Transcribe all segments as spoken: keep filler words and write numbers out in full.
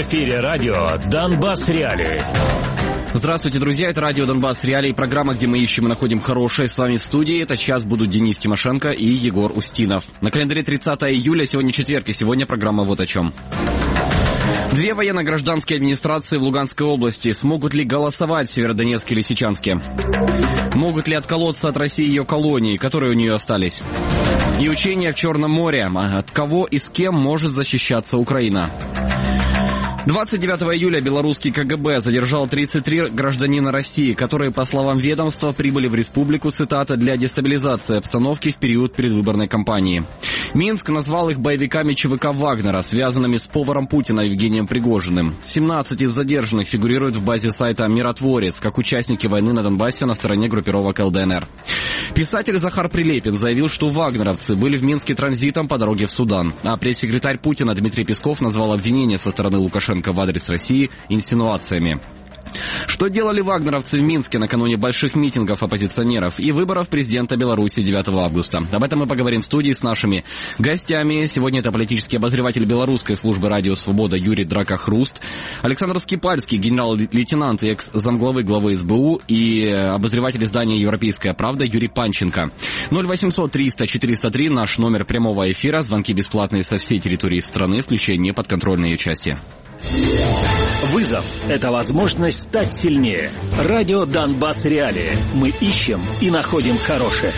эфире радио «Донбасс Реалии». Здравствуйте, друзья, это радио «Донбасс Реалии», программа, где мы ищем и находим хорошее. С вами в студии этот час будут Денис Тимошенко и Егор Устинов. На календаре тридцатое июля, сегодня четверг, и сегодня программа вот о чем. Две военно-гражданские администрации в Луганской области. Смогут ли голосовать в Северодонецке и Лисичанске? Могут ли отколоться от России ее колонии, которые у нее остались? И учения в Черном море. От кого и с кем может защищаться Украина? двадцать девятого июля белорусский ка гэ бэ задержал тридцать три гражданина России, которые, по словам ведомства, прибыли в республику, цитата, для дестабилизации обстановки в период предвыборной кампании. Минск назвал их боевиками че вэ ка Вагнера, связанными с поваром Путина Евгением Пригожиным. семнадцать из задержанных фигурируют в базе сайта «Миротворец», как участники войны на Донбассе на стороне группировок эл дэ эн эр. Писатель Захар Прилепин заявил, что вагнеровцы были в Минске транзитом по дороге в Судан, а пресс-секретарь Путина Дмитрий Песков назвал обвинения со стороны Лукашенко в адрес России инсинуациями. Что делали вагнеровцы в Минске накануне больших митингов оппозиционеров и выборов президента Беларуси девятого августа? Об этом мы поговорим в студии с нашими гостями. Сегодня это политический обозреватель белорусской службы «Радио Свобода» Юрий Дракохруст, Александр Скипальский, генерал-лейтенант и экс-замглавы главы эс бэ у, и обозреватель издания «Европейская правда» Юрий Панченко. ноль восемьсот триста четыреста три наш номер прямого эфира. Звонки бесплатные со всей территории страны, включая неподконтрольные ее части. Вызов – это возможность стать сильнее. Радио «Донбасс Реалии». Мы ищем и находим хорошее.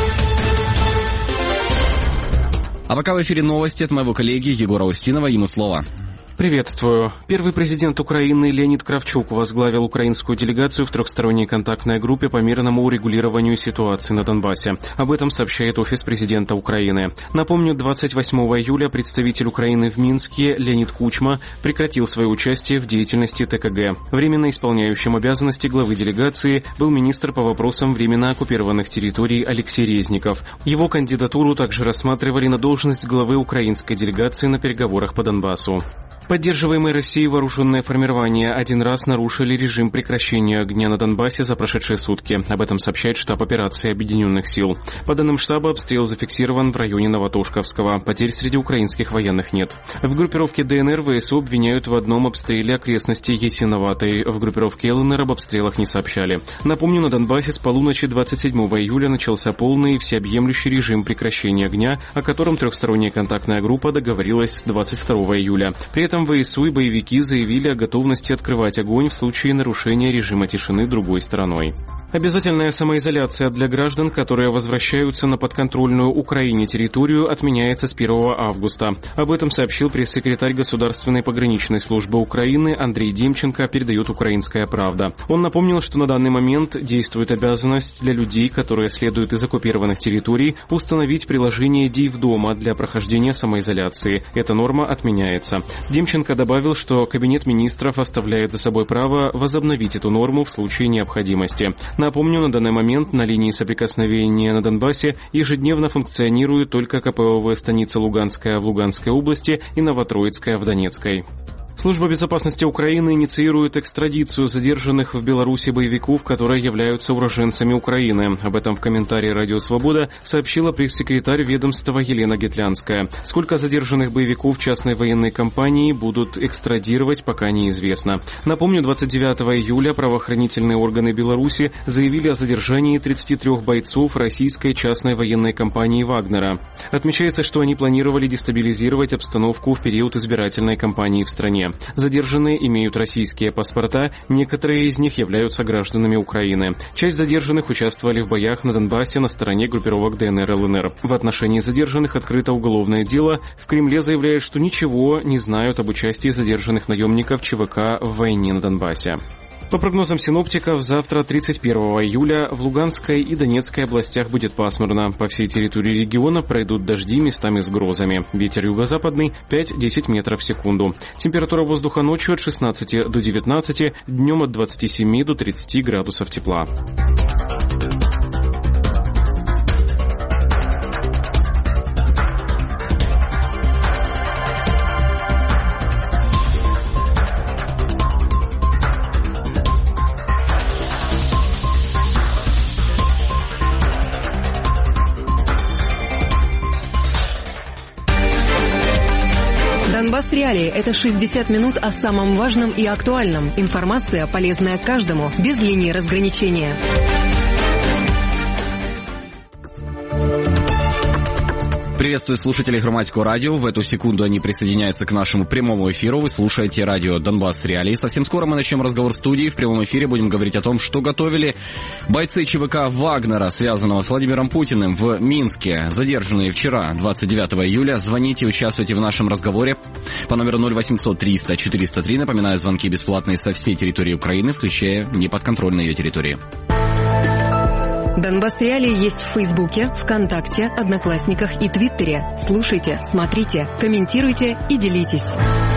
А пока в эфире новости от моего коллеги Егора Устинова. Ему слово. Приветствую. Первый президент Украины Леонид Кравчук возглавил украинскую делегацию в трехсторонней контактной группе по мирному урегулированию ситуации на Донбассе. Об этом сообщает Офис президента Украины. Напомню, двадцать восьмого июля представитель Украины в Минске Леонид Кучма прекратил свое участие в деятельности тэ ка гэ. Временно исполняющим обязанности главы делегации был министр по вопросам временно оккупированных территорий Алексей Резников. Его кандидатуру также рассматривали на должность главы украинской делегации на переговорах по Донбассу. Поддерживаемые Россией вооруженные формирования один раз нарушили режим прекращения огня на Донбассе за прошедшие сутки. Об этом сообщает штаб операции Объединенных сил. По данным штаба, обстрел зафиксирован в районе Новотошковского. Потерь среди украинских военных нет. В группировке дэ эн эр вэ эс у обвиняют в одном обстреле окрестностей Ясиноватой. В группировке эл эн эр об обстрелах не сообщали. Напомню, на Донбассе с полуночи двадцать седьмого июля начался полный и всеобъемлющий режим прекращения огня, о котором трехсторонняя контактная группа договорилась с двадцать второго июля. При этом вэ эс у и боевики заявили о готовности открывать огонь в случае нарушения режима тишины другой стороной. Обязательная самоизоляция для граждан, которые возвращаются на подконтрольную Украине территорию, отменяется с первого августа. Об этом сообщил пресс-секретарь Государственной пограничной службы Украины Андрей Демченко, передает «Украинская правда». Он напомнил, что на данный момент действует обязанность для людей, которые следуют из оккупированных территорий, установить приложение «Диев дома» для прохождения самоизоляции. Эта норма отменяется. Демченко добавил, что Кабинет министров оставляет за собой право возобновить эту норму в случае необходимости. Напомню, на данный момент на линии соприкосновения на Донбассе ежедневно функционирует только ка пэ о вэ станица Луганская в Луганской области и Новотроицкая в Донецкой. Служба безопасности Украины инициирует экстрадицию задержанных в Беларуси боевиков, которые являются уроженцами Украины. Об этом в комментарии «Радио Свобода» сообщила пресс-секретарь ведомства Елена Гетлянская. Сколько задержанных боевиков частной военной компании будут экстрадировать, пока неизвестно. Напомню, двадцать девятого июля правоохранительные органы Беларуси заявили о задержании тридцати трёх бойцов российской частной военной компании «Вагнера». Отмечается, что они планировали дестабилизировать обстановку в период избирательной кампании в стране. Задержанные имеют российские паспорта, некоторые из них являются гражданами Украины. Часть задержанных участвовали в боях на Донбассе на стороне группировок дэ эн эр эл эн эр. В отношении задержанных открыто уголовное дело. В Кремле заявляют, что ничего не знают об участии задержанных наемников че вэ ка в войне на Донбассе. По прогнозам синоптиков, завтра, тридцать первого июля, в Луганской и Донецкой областях будет пасмурно. По всей территории региона пройдут дожди, местами с грозами. Ветер юго-западный пять-десять метров в секунду. Температура воздуха ночью от шестнадцати до девятнадцати, днем от двадцати семи до тридцати градусов тепла. Донбасс Реалии – это шестьдесят минут о самом важном и актуальном. Информация, полезная каждому, без линии разграничения. Приветствую слушателей Громадского радио. В эту секунду они присоединяются к нашему прямому эфиру. Вы слушаете радио Донбасс Реалии. Совсем скоро мы начнем разговор в студии. В прямом эфире будем говорить о том, что готовили бойцы ЧВК Вагнера, связанного с Владимиром Путиным, в Минске, задержанные вчера, двадцать девятого июля. Звоните, участвуйте в нашем разговоре по номеру ноль восемьсот триста четыреста три. Напоминаю, звонки бесплатные со всей территории Украины, включая неподконтрольные ее территории. Донбасс Реалии есть в Фейсбуке, ВКонтакте, Одноклассниках и Твиттере. Слушайте, смотрите, комментируйте и делитесь.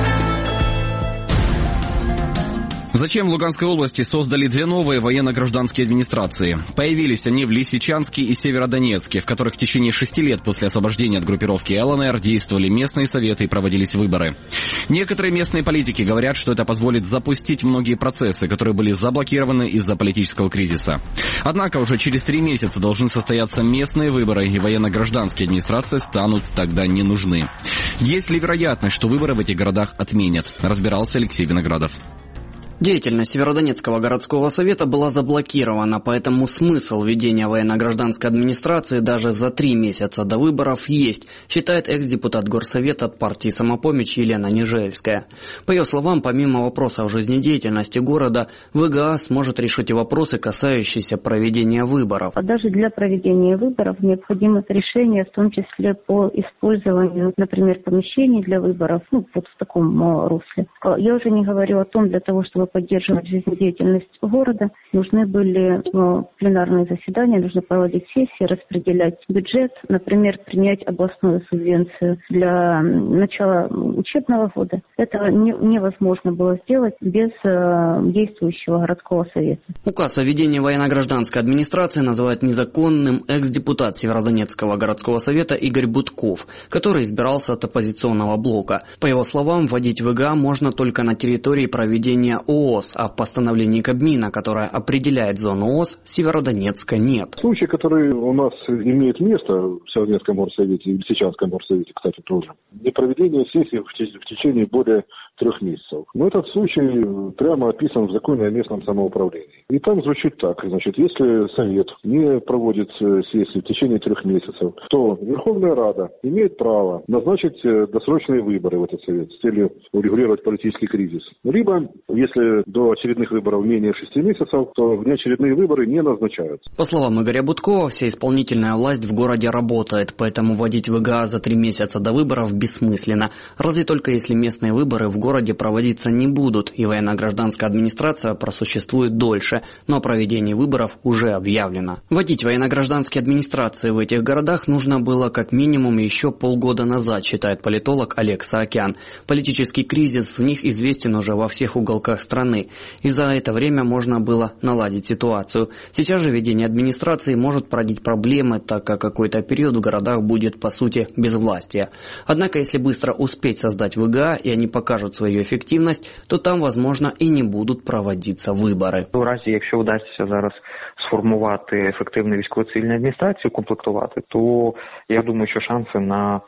Зачем в Луганской области создали две новые военно-гражданские администрации? Появились они в Лисичанске и Северодонецке, в которых в течение шести лет после освобождения от группировки ЛНР действовали местные советы и проводились выборы. Некоторые местные политики говорят, что это позволит запустить многие процессы, которые были заблокированы из-за политического кризиса. Однако уже через три месяца должны состояться местные выборы, и военно-гражданские администрации станут тогда не нужны. Есть ли вероятность, что выборы в этих городах отменят? Разбирался Алексей Виноградов. Деятельность Северодонецкого городского совета была заблокирована, поэтому смысл введения военно-гражданской администрации даже за три месяца до выборов есть, считает экс-депутат Горсовета от партии «Самопомощь» Елена Нежельская. По ее словам, помимо вопросов жизнедеятельности города, ВГА сможет решить и вопросы, касающиеся проведения выборов. А даже для проведения выборов необходимо решение, в том числе по использованию, например, помещений для выборов, ну, вот в таком русле. Я уже не говорю о том, для того, чтобы поддерживать жизнедеятельность города, нужны были ну, пленарные заседания, нужно проводить сессии, распределять бюджет, например, принять областную субвенцию для начала учебного года. Это не, невозможно было сделать без э, действующего городского совета. Указ о введении военно-гражданской администрации называет незаконным экс-депутат Северодонецкого городского совета Игорь Будков, который избирался от оппозиционного блока. По его словам, вводить ВГА можно только на территории проведения ООС, а в постановлении Кабмина, которое определяет зону ООС, Северодонецка нет. Случай, который у нас имеет место в Северодонецком горсовете и в Лисичанском горсовете, кстати, тоже, не проведение сессии в течение более трех месяцев. Но этот случай прямо описан в законе о местном самоуправлении. И там звучит так, значит, если совет не проводит сессии в течение трех месяцев, то Верховная Рада имеет право назначить досрочные выборы в этот совет с целью урегулировать политический кризис. Либо, если до очередных выборов менее шести месяцев, то внеочередные выборы не назначаются. По словам Игоря Будкова, вся исполнительная власть в городе работает, поэтому вводить ВГА за три месяца до выборов бессмысленно. Разве только если местные выборы в городе проводиться не будут, и военно-гражданская администрация просуществует дольше, но о проведении выборов уже объявлено. Вводить военно-гражданские администрации в этих городах нужно было как минимум еще полгода назад, считает политолог Олег Саакян. Политический кризис в них известен уже во всех уголках страны, и за это время можно было наладить ситуацию. Сейчас же введение администрации может породить проблемы, так как какой-то период в городах будет, по сути, безвластие. Однако, если быстро успеть создать ВГА, и они покажут свою ефективність, то там, возможно, і не будуть проводитися вибори. У разі, якщо вдасться зараз сформувати ефективну військово-цивільну адміністрацію, комплектувати, то я думаю, що шанси на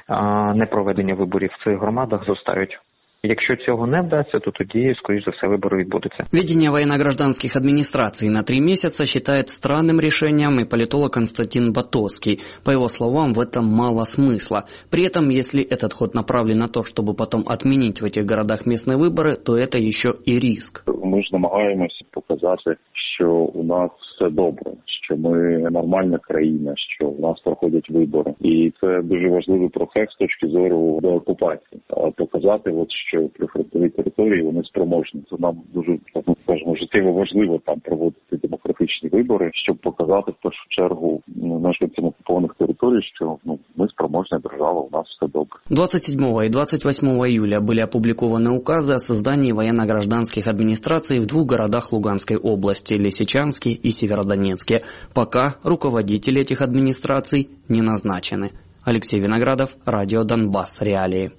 а, непроведення виборів в цих громадах зростають. Якщо цього не вдасться, то тоді, скоріш за все, вибори відбудуться. Введение военно-гражданских администраций на три месяца считает странным решением и политолог Константин Батовский. По его словам, в этом мало смысла. При этом, если этот ход направлен на то, чтобы потом отменить в этих городах местные выборы, то это еще и риск. Ми ж намагаємося показати, що у нас все добре, що ми нормальна країна, що у нас проходять вибори. І це дуже важливий процес з точки зору до окупації. Показати, от, що прифронтові території, вони спроможні. Це нам дуже, ну, скажімо, життєво важливо там проводити демократичні вибори, щоб показати в першу чергу мешканцям окупованих територій, що ну, ми спроможна держава, у нас все добре. двадцать седьмого и двадцать восьмого июля были опубликованы указы о создании военно-гражданских администраций в двух городах Луганской области – Лисичанске и Северодонецке. Пока руководители этих администраций не назначены. Алексей Виноградов, радио Донбасс Реалии.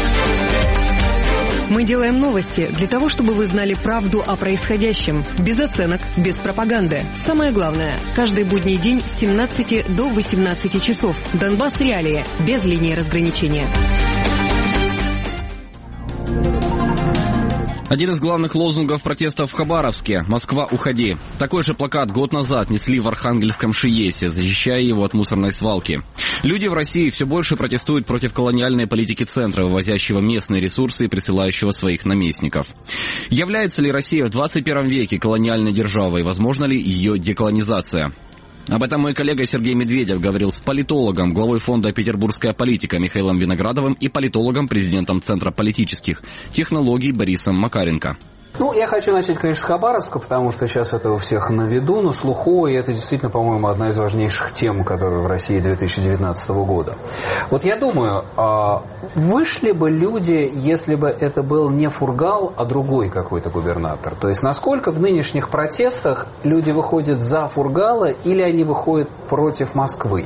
Мы делаем новости для того, чтобы вы знали правду о происходящем. Без оценок, без пропаганды. Самое главное, каждый будний день с семнадцати до восемнадцати часов. Донбасс Реалии. Без линии разграничения. Один из главных лозунгов протестов в Хабаровске – «Москва, уходи». Такой же плакат год назад несли в Архангельском Шиесе, защищая его от мусорной свалки. Люди в России все больше протестуют против колониальной политики центра, вывозящего местные ресурсы и присылающего своих наместников. Является ли Россия в двадцать первом веке колониальной державой? Возможна ли ее деколонизация? Об этом мой коллега Сергей Медведев говорил с политологом, главой фонда «Петербургская политика» Михаилом Виноградовым и политологом, президентом Центра политических технологий Борисом Макаренко. Ну, я хочу начать, конечно, с Хабаровска, потому что сейчас это у всех на виду, на слуху, и это действительно, по-моему, одна из важнейших тем, которые в России две тысячи девятнадцатого года. Вот я думаю, вышли бы люди, если бы это был не Фургал, а другой какой-то губернатор? То есть, насколько в нынешних протестах люди выходят за Фургала или они выходят против Москвы?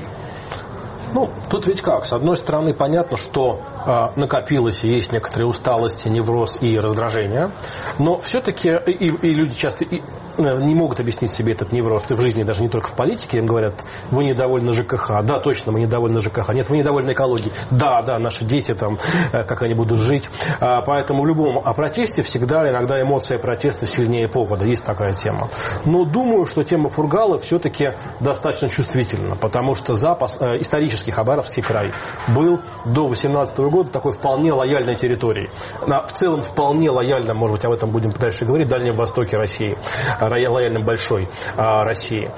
Ну, тут ведь как? С одной стороны, понятно, что э, накопилось и есть некоторые усталости, невроз и раздражение, но все-таки и, и люди часто и, э, не могут объяснить себе этот невроз и в жизни, даже не только в политике. Им говорят, вы недовольны ЖКХ. Да, точно, мы недовольны ЖКХ. Нет, вы недовольны экологией. Да, да, наши дети там, э, как они будут жить. А, поэтому в любом протесте всегда иногда эмоция протеста сильнее повода. Есть такая тема. Но думаю, что тема Фургала все-таки достаточно чувствительна, потому что запас, э, исторически Хабаровский край был до восемнадцатого года такой вполне лояльной территорией. В целом вполне лояльным, может быть, об этом будем дальше говорить, в Дальнем Востоке России, лояльным большой России.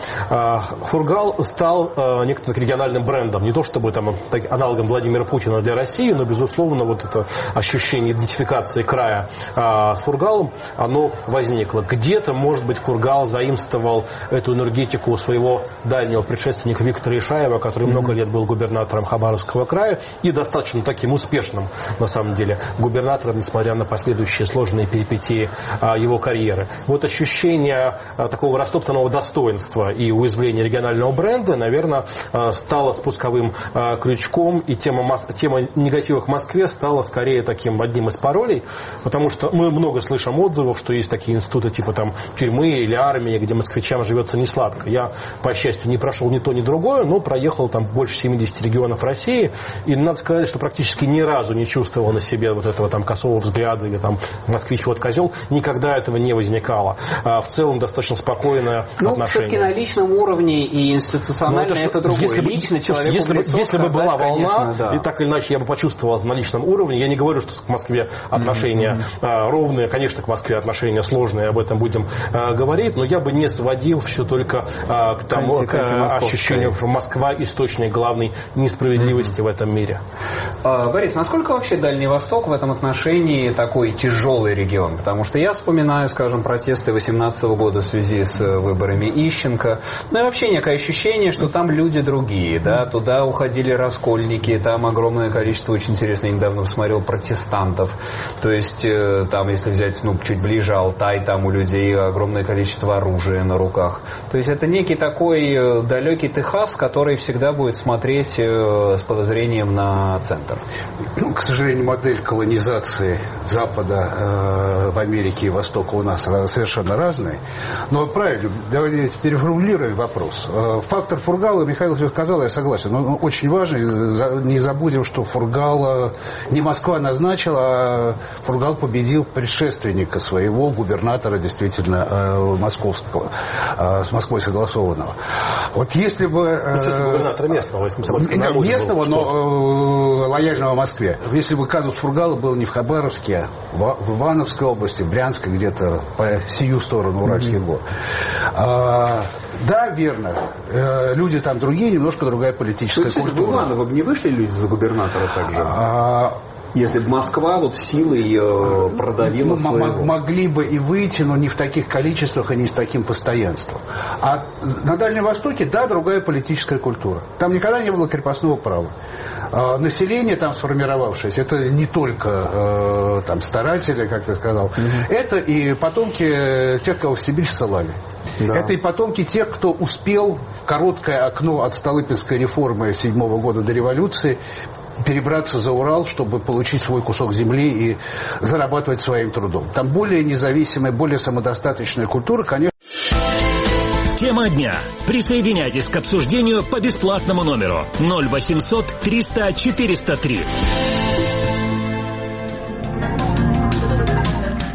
Фургал стал некоторым региональным брендом, не то чтобы там аналогом Владимира Путина для России, но, безусловно, вот это ощущение идентификации края с Фургалом, оно возникло. Где-то, может быть, Фургал заимствовал эту энергетику у своего дальнего предшественника Виктора Ишаева, который mm-hmm. много лет был губернатором Хабаровского края и достаточно таким успешным, на самом деле, губернатором, несмотря на последующие сложные перипетии а, его карьеры. Вот ощущение а, такого растоптанного достоинства и уязвления регионального бренда, наверное, а, стало спусковым а, крючком, и тема, мас... тема негатива к Москве стала скорее таким одним из паролей, потому что мы много слышим отзывов, что есть такие институты типа там тюрьмы или армии, где москвичам живется не сладко. Я, по счастью, не прошел ни то, ни другое, но проехал там больше семидесяти регионов России, и надо сказать, что практически ни разу не чувствовал на себе вот этого там косого взгляда или там москвич вот козел, никогда этого не возникало. А в целом достаточно спокойное ну, отношение. Все-таки на личном уровне и институционально это, это другое. Если, Лично человеку если, лицо если бы была волна, конечно, да. и так или иначе я бы почувствовал на личном уровне, я не говорю, что к Москве отношения mm-hmm. а, ровные, конечно, к Москве отношения сложные, об этом будем а, говорить, но я бы не сводил все только а, к тому к, к ощущению, что Москва источник главной несправедливости mm-hmm. в этом мире. Борис, насколько вообще Дальний Восток в этом отношении такой тяжелый регион? Потому что я вспоминаю, скажем, протесты восемнадцатого года в связи с выборами Ищенко. Ну и вообще некое ощущение, что там люди другие. Да? Туда уходили раскольники, там огромное количество, очень интересно, я недавно посмотрел, протестантов. То есть, там, если взять ну, чуть ближе Алтай, там у людей огромное количество оружия на руках. То есть, это некий такой далекий Техас, который всегда будет смотреть с подозрением на центр. Ну, к сожалению, модель колонизации Запада э, в Америке и Востока у нас совершенно разная. Но правильно, давайте переформулируем вопрос. Фактор Фургала, Михаил сказал, я согласен, но он очень важный. Не забудем, что Фургала не Москва назначила, а Фургал победил предшественника своего, губернатора, действительно, московского, с Москвой согласованного. Вот если бы... Ну, губернатора местного, да, местного, но лояльного Москве. Если бы казус Фургала был не в Хабаровске, а в Ивановской области, Брянской, где-то по сию сторону Уральских mm-hmm. гор. А, да, верно. Люди там другие, немножко другая политическая То есть, культура. В Иваново бы не вышли люди за губернатора также? А, Если бы Москва вот силой э, продавила ну, своего. Могли бы и выйти, но не в таких количествах и не с таким постоянством. А на Дальнем Востоке, да, другая политическая культура. Там никогда не было крепостного права. А население там сформировавшееся, это не только э, там старатели, как ты сказал, mm-hmm. это и потомки тех, кого в Сибирь ссылали. Да. Это и потомки тех, кто успел в короткое окно от Столыпинской реформы седьмого года до революции перебраться за Урал, чтобы получить свой кусок земли и зарабатывать своим трудом. Там более независимая, более самодостаточная культура, конечно. Тема дня. Присоединяйтесь к обсуждению по бесплатному номеру ноль восемьсот триста четыреста три.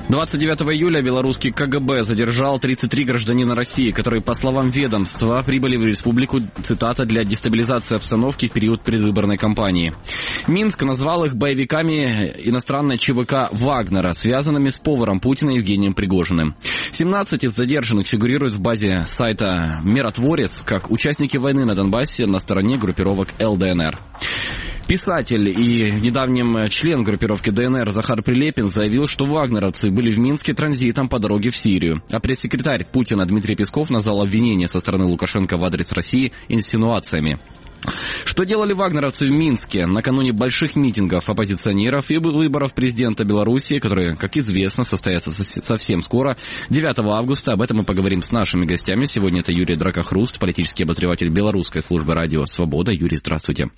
двадцать девятого июля белорусский ка гэ бэ задержал тридцать три гражданина России, которые, по словам ведомства, прибыли в республику, цитата, для дестабилизации обстановки в период предвыборной кампании. Минск назвал их боевиками иностранной че вэ ка «Вагнера», связанными с поваром Путина Евгением Пригожиным. семнадцать из задержанных фигурируют в базе сайта «Миротворец» как участники войны на Донбассе на стороне группировок эл дэ эн эр. Писатель и в недавнем член группировки дэ эн эр Захар Прилепин заявил, что вагнеровцы были в Минске транзитом по дороге в Сирию. А пресс-секретарь Путина Дмитрий Песков назвал обвинения со стороны Лукашенко в адрес России инсинуациями. Что делали вагнеровцы в Минске накануне больших митингов оппозиционеров и выборов президента Беларуси, которые, как известно, состоятся совсем скоро, девятого августа. Об этом мы поговорим с нашими гостями. Сегодня это Юрий Дракохруст, политический обозреватель белорусской службы радио «Свобода». Юрий, здравствуйте.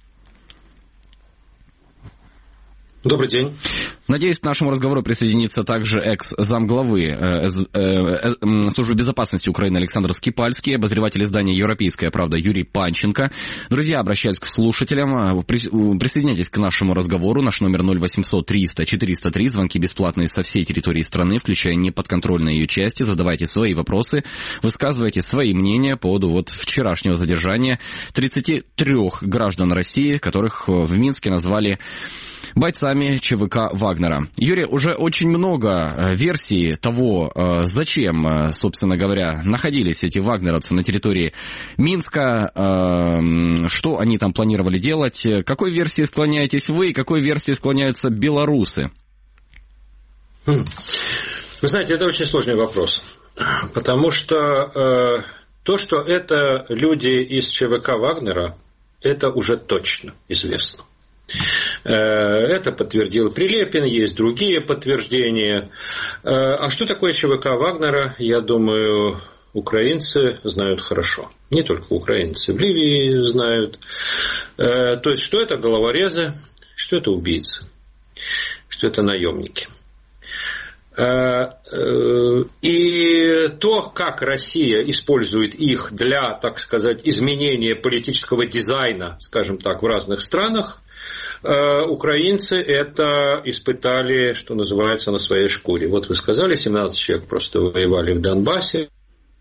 Добрый день. Надеюсь, к нашему разговору присоединится также экс-замглавы э, э, э, службы безопасности Украины Александр Скипальский, обозреватель издания «Европейская правда» Юрий Панченко. Друзья, обращаюсь к слушателям. Присоединяйтесь к нашему разговору. Наш номер ноль восемьсот триста четыреста три. Звонки бесплатные со всей территории страны, включая неподконтрольные ее части. Задавайте свои вопросы, высказывайте свои мнения по поводу вот вчерашнего задержания тридцати трёх граждан России, которых в Минске назвали бойцами че вэ ка «Вагнера». Юрий, уже очень много версий того, зачем, собственно говоря, находились эти вагнеровцы на территории Минска, что они там планировали делать. К какой версии склоняетесь вы и к какой версии склоняются белорусы? Вы знаете, это очень сложный вопрос, потому что то, что это люди из че вэ ка «Вагнера», это уже точно известно. Это подтвердил Прилепин, есть другие подтверждения. А что такое че вэ ка «Вагнера», я думаю, украинцы знают хорошо. Не только украинцы, в Ливии знают. То есть, что это головорезы, что это убийцы, что это наемники. И то, как Россия использует их для, так сказать, изменения политического дизайна, скажем так, в разных странах, украинцы это испытали, что называется, на своей шкуре. Вот вы сказали, семнадцать человек просто воевали в Донбассе.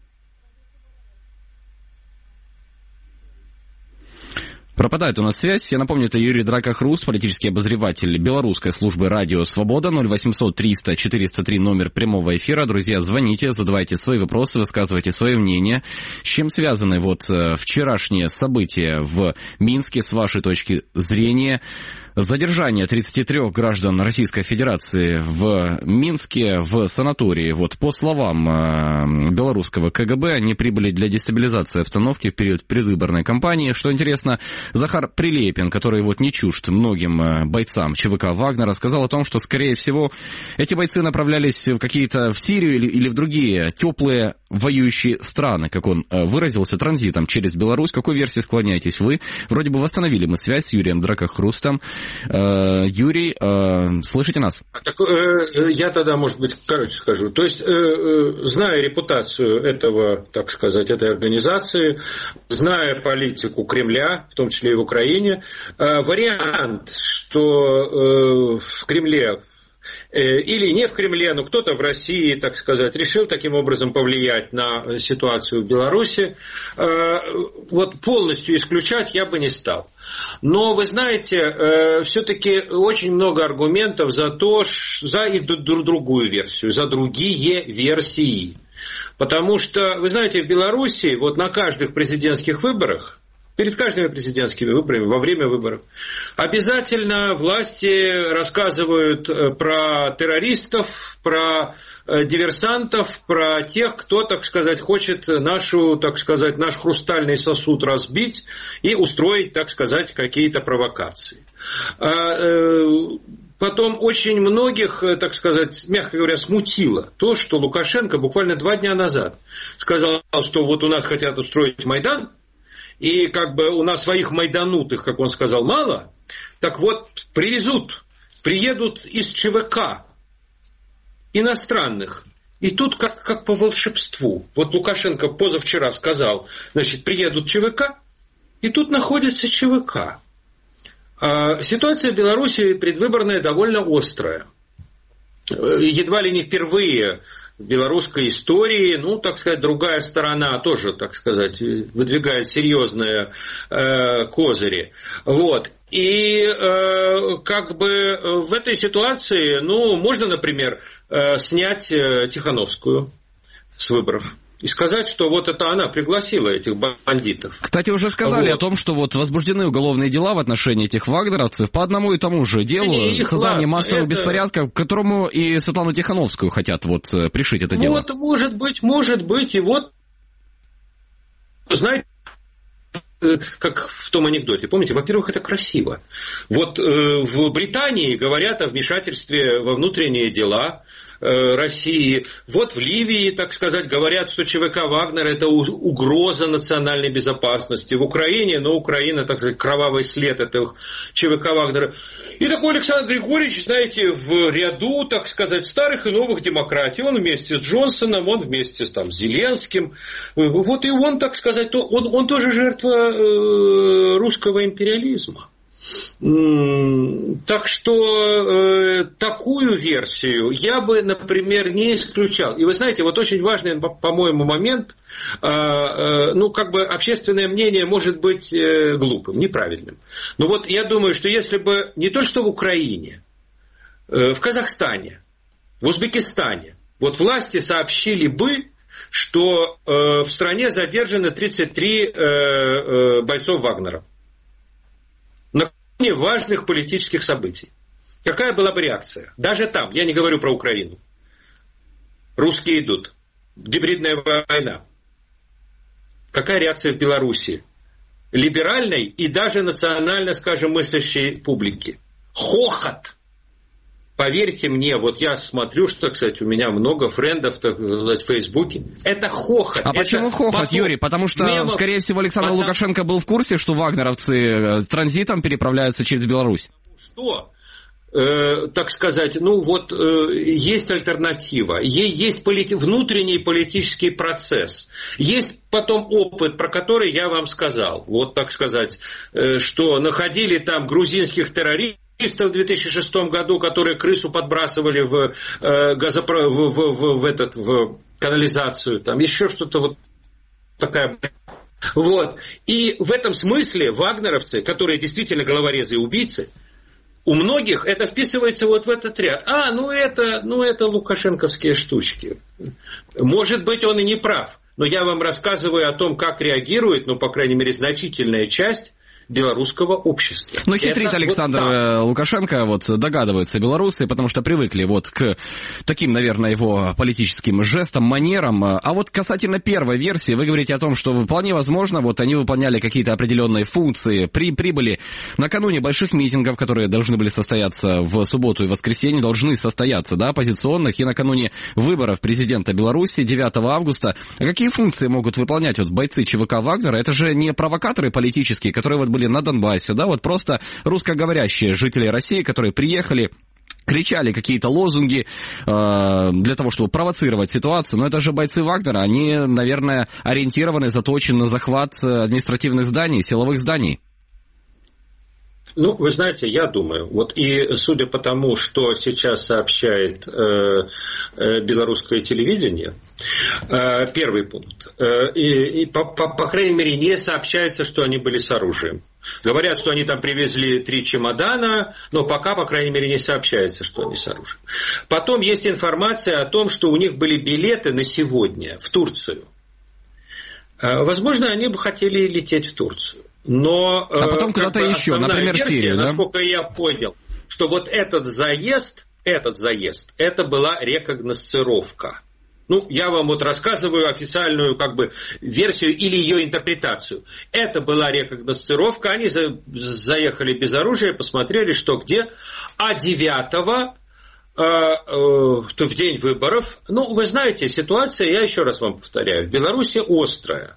Пропадает у нас связь. Я напомню, это Юрий Дракохруст, политический обозреватель белорусской службы радио «Свобода». ноль восемьсот триста четыреста три номер прямого эфира. Друзья, звоните, задавайте свои вопросы, высказывайте свое мнение. С чем связаны вот вчерашние события в Минске, с вашей точки зрения? Задержание тридцати трёх граждан Российской Федерации в Минске в санатории. Вот по словам белорусского ка гэ бэ, они прибыли для дестабилизации обстановки в период предвыборной кампании. Что интересно, Захар Прилепин, который вот не чужд многим бойцам че вэ ка «Вагнера», сказал о том, что, скорее всего, эти бойцы направлялись в какие-то в Сирию или, или в другие теплые воюющие страны, как он выразился, транзитом через Беларусь. К какой версии склоняетесь вы? Вроде бы восстановили мы связь с Юрием Дракохрустом. Юрий, слышите нас? Так, я тогда, может быть, короче скажу. То есть, зная репутацию этого, так сказать, этой организации, зная политику Кремля, в том числе и в Украине, вариант, что в Кремле или не в Кремле, но кто-то в России, так сказать, решил таким образом повлиять на ситуацию в Беларуси, вот полностью исключать я бы не стал. Но, вы знаете, все-таки очень много аргументов за то, за и другую версию, за другие версии. Потому что, вы знаете, в Беларуси вот на каждых президентских выборах, перед каждыми президентскими выборами, во время выборов, обязательно власти рассказывают про террористов, про диверсантов, про тех, кто, так сказать, хочет нашу, так сказать, наш хрустальный сосуд разбить и устроить, так сказать, какие-то провокации. Потом очень многих, так сказать, мягко говоря, смутило то, что Лукашенко буквально два дня назад сказал, что вот у нас хотят устроить Майдан, и как бы у нас своих майданутых, как он сказал, мало, так вот привезут, приедут из че вэ ка иностранных. И тут как, как по волшебству. Вот Лукашенко позавчера сказал, значит, приедут че вэ ка, и тут находится че вэ ка. А ситуация в Беларуси предвыборная довольно острая. едва ли не впервые в белорусской истории, ну, так сказать, другая сторона тоже, так сказать, выдвигает серьезные э, козыри. Вот. И э, как бы в этой ситуации, ну, можно, например, э, снять э, Тихановскую с выборов. И сказать, что вот это она пригласила этих бандитов. Кстати, уже сказали вот. о том, что вот возбуждены уголовные дела в отношении этих вагнеровцев по одному и тому же делу, создание массовых это... беспорядков, к которому и Светлану Тихановскую хотят вот пришить это дело. Вот, может быть, может быть, и вот, знаете, как в том анекдоте, помните, во-первых, это красиво. Вот э, в Британии говорят о вмешательстве во внутренние дела России. Вот в Ливии, так сказать, говорят, что ЧВК «Вагнер» – это угроза национальной безопасности. В Украине, ну, Украина, так сказать, кровавый след этого ЧВК «Вагнера». И такой Александр Григорьевич, знаете, в ряду, так сказать, старых и новых демократий. Он вместе с Джонсоном, он вместе с там, Зеленским. Вот и он, так сказать, он, он тоже жертва э, русского империализма. Так что э, такую версию я бы, например, не исключал. И вы знаете, вот очень важный, по-моему, момент, э, э, ну, как бы общественное мнение может быть э, глупым, неправильным. Но вот я думаю, что если бы не то, что в Украине, э, в Казахстане, в Узбекистане, вот власти сообщили бы, что э, в стране задержаны тридцать три э, э, бойцов Вагнера. Важных политических событий. Какая была бы реакция? Даже там, я не говорю про Украину. Русские идут. Гибридная война. Какая реакция в Беларуси? Либеральной и даже национально, скажем, мыслящей публики. Хохот. Поверьте мне, вот я смотрю, что, кстати, у меня много френдов, так сказать, в Фейсбуке. Это хохот. А это почему хохот, потом... Юрий? Потому что, мемов... скорее всего, Александр Потому... Лукашенко был в курсе, что вагнеровцы транзитом переправляются через Беларусь. Что? Э, так сказать, ну вот э, есть альтернатива, ей есть полит... внутренний политический процесс, есть потом опыт, про который я вам сказал, вот так сказать, э, что находили там грузинских террористов, в две тысячи шестом году, которые крысу подбрасывали в, э, газопро... в, в, в, в, этот, в канализацию, там еще что-то вот такая. Вот. И в этом смысле вагнеровцы, которые действительно головорезы и убийцы, у многих это вписывается вот в этот ряд. А, ну это, ну это лукашенковские штучки. Может быть, он и не прав, но я вам рассказываю о том, как реагирует, ну, по крайней мере, значительная часть белорусского общества. Но хитрит это Александр вот Лукашенко, вот догадываются белорусы, потому что привыкли вот к таким, наверное, его политическим жестам, манерам. А вот касательно первой версии, вы говорите о том, что вполне возможно, вот они выполняли какие-то определенные функции при прибыли накануне больших митингов, которые должны были состояться в субботу и воскресенье, должны состояться, да, оппозиционных, и накануне выборов президента Беларуси девятого августа. А какие функции могут выполнять вот бойцы ЧВК Вагнера? Это же не провокаторы политические, которые вот были на Донбассе, да, вот просто русскоговорящие жители России, которые приехали, кричали какие-то лозунги э, для того, чтобы провоцировать ситуацию. Но это же бойцы Вагнера, они, наверное, ориентированы, заточены на захват административных зданий, силовых зданий. Ну, вы знаете, я думаю, вот и судя по тому, что сейчас сообщает э, э, белорусское телевидение, э, первый пункт, э, и, и по, по, по крайней мере не сообщается, что они были с оружием. Говорят, что они там привезли три чемодана, но пока, по крайней мере, не сообщается, что они с оружием. Потом есть информация о том, что у них были билеты на сегодня в Турцию. Э, возможно, они бы хотели лететь в Турцию. Но а потом куда-то еще, например, версия, в Сирию, да? Насколько я понял, что вот этот заезд, этот заезд, это была рекогносцировка. Ну, я вам вот рассказываю официальную как бы версию или ее интерпретацию. Это была рекогносцировка, они за, заехали без оружия, посмотрели, что где, а девятого э, э, в день выборов, ну, вы знаете, ситуация, я еще раз вам повторяю, в Беларуси острая.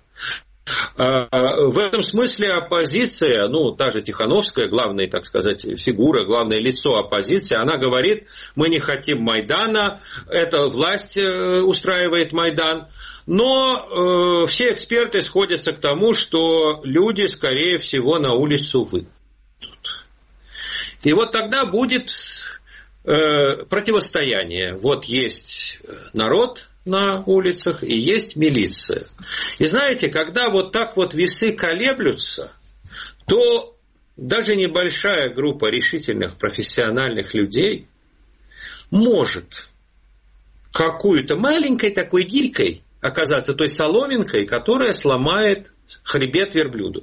В этом смысле оппозиция, ну, та же Тихановская, главная, так сказать, фигура, главное лицо оппозиции, она говорит, мы не хотим Майдана, эта власть устраивает Майдан, но э, все эксперты сходятся к тому, что люди, скорее всего, на улицу выйдут. И вот тогда будет э, противостояние. Вот есть народ на улицах и есть милиция. И знаете, когда вот так вот весы колеблются, то даже небольшая группа решительных профессиональных людей может какую-то маленькой такой гирькой оказаться той соломинкой, которая сломает хребет верблюду.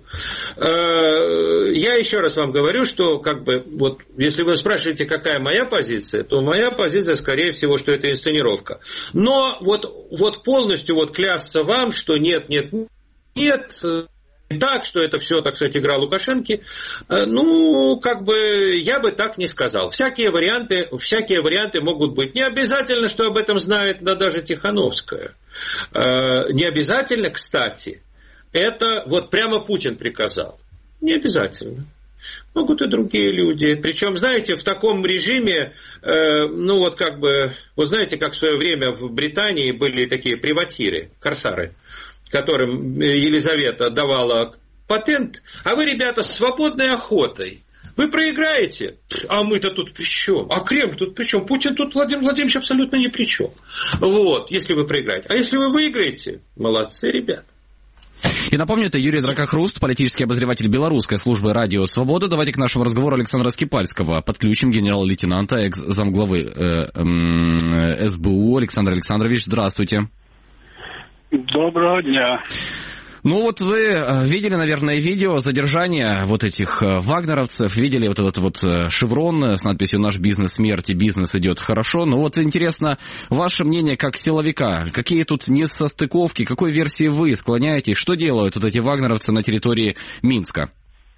Я еще раз вам говорю, что как бы, вот, если вы спрашиваете, какая моя позиция, то моя позиция, скорее всего, что это инсценировка. Но вот, вот полностью вот клясться вам, что нет, нет, нет, так, что это все, так сказать, игра Лукашенко, ну, как бы, я бы так не сказал. Всякие варианты, всякие варианты могут быть. Не обязательно, что об этом знает, да, даже Тихановская. Не обязательно, кстати, это вот прямо Путин приказал. Не обязательно. Могут и другие люди. Причем, знаете, в таком режиме, э, ну вот как бы, вы знаете, как в свое время в Британии были такие приватиры, корсары, которым Елизавета давала патент, а вы, ребята, с свободной охотой. Вы проиграете, а мы-то тут при чем? А Кремль тут при чем? Путин тут, Владимир Владимирович, абсолютно ни при чем. Вот, если вы проиграете. А если вы выиграете, молодцы, ребята. И напомню, это Юрий Дракохруст, политический обозреватель белорусской службы «Радио Свобода». Давайте к нашему разговору Александра Скипальского. Подключим генерал-лейтенанта, экс-замглавы э, э, СБУ. Александр Александрович, здравствуйте. Доброго дня. Ну вот вы видели, наверное, видео задержания вот этих вагнеровцев, видели вот этот вот шеврон с надписью «Наш бизнес смерти, бизнес идет хорошо». Ну вот интересно, ваше мнение как силовика, какие тут несостыковки, какой версии вы склоняетесь, что делают вот эти вагнеровцы на территории Минска?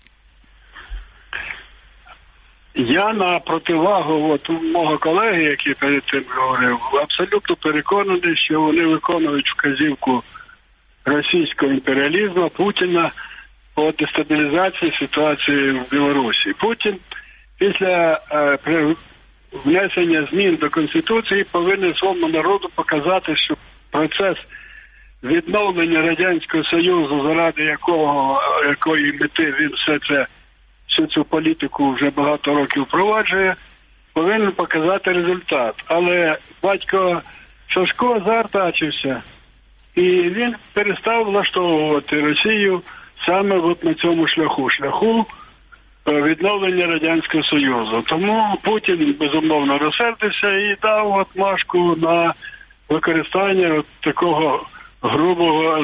Я на противагу от мого колеги, який перед цим говорив, абсолютно переконаний, що вони виконують вказівку російського імперіалізму Путіна по дестабілізації ситуації в Білорусі. Путін після е, внесення змін до Конституції повинен своєму народу показати, що процес відновлення Радянського Союзу, заради якого, якої мети він все це, всю цю політику вже багато років впроваджує, повинен показати результат. Але батько Сашко заартачився. І він перестав влаштовувати Росію саме от на цьому шляху, шляху відновлення Радянського Союзу. Тому Путін, безумовно, розсердився і дав отмашку на використання от такого грубого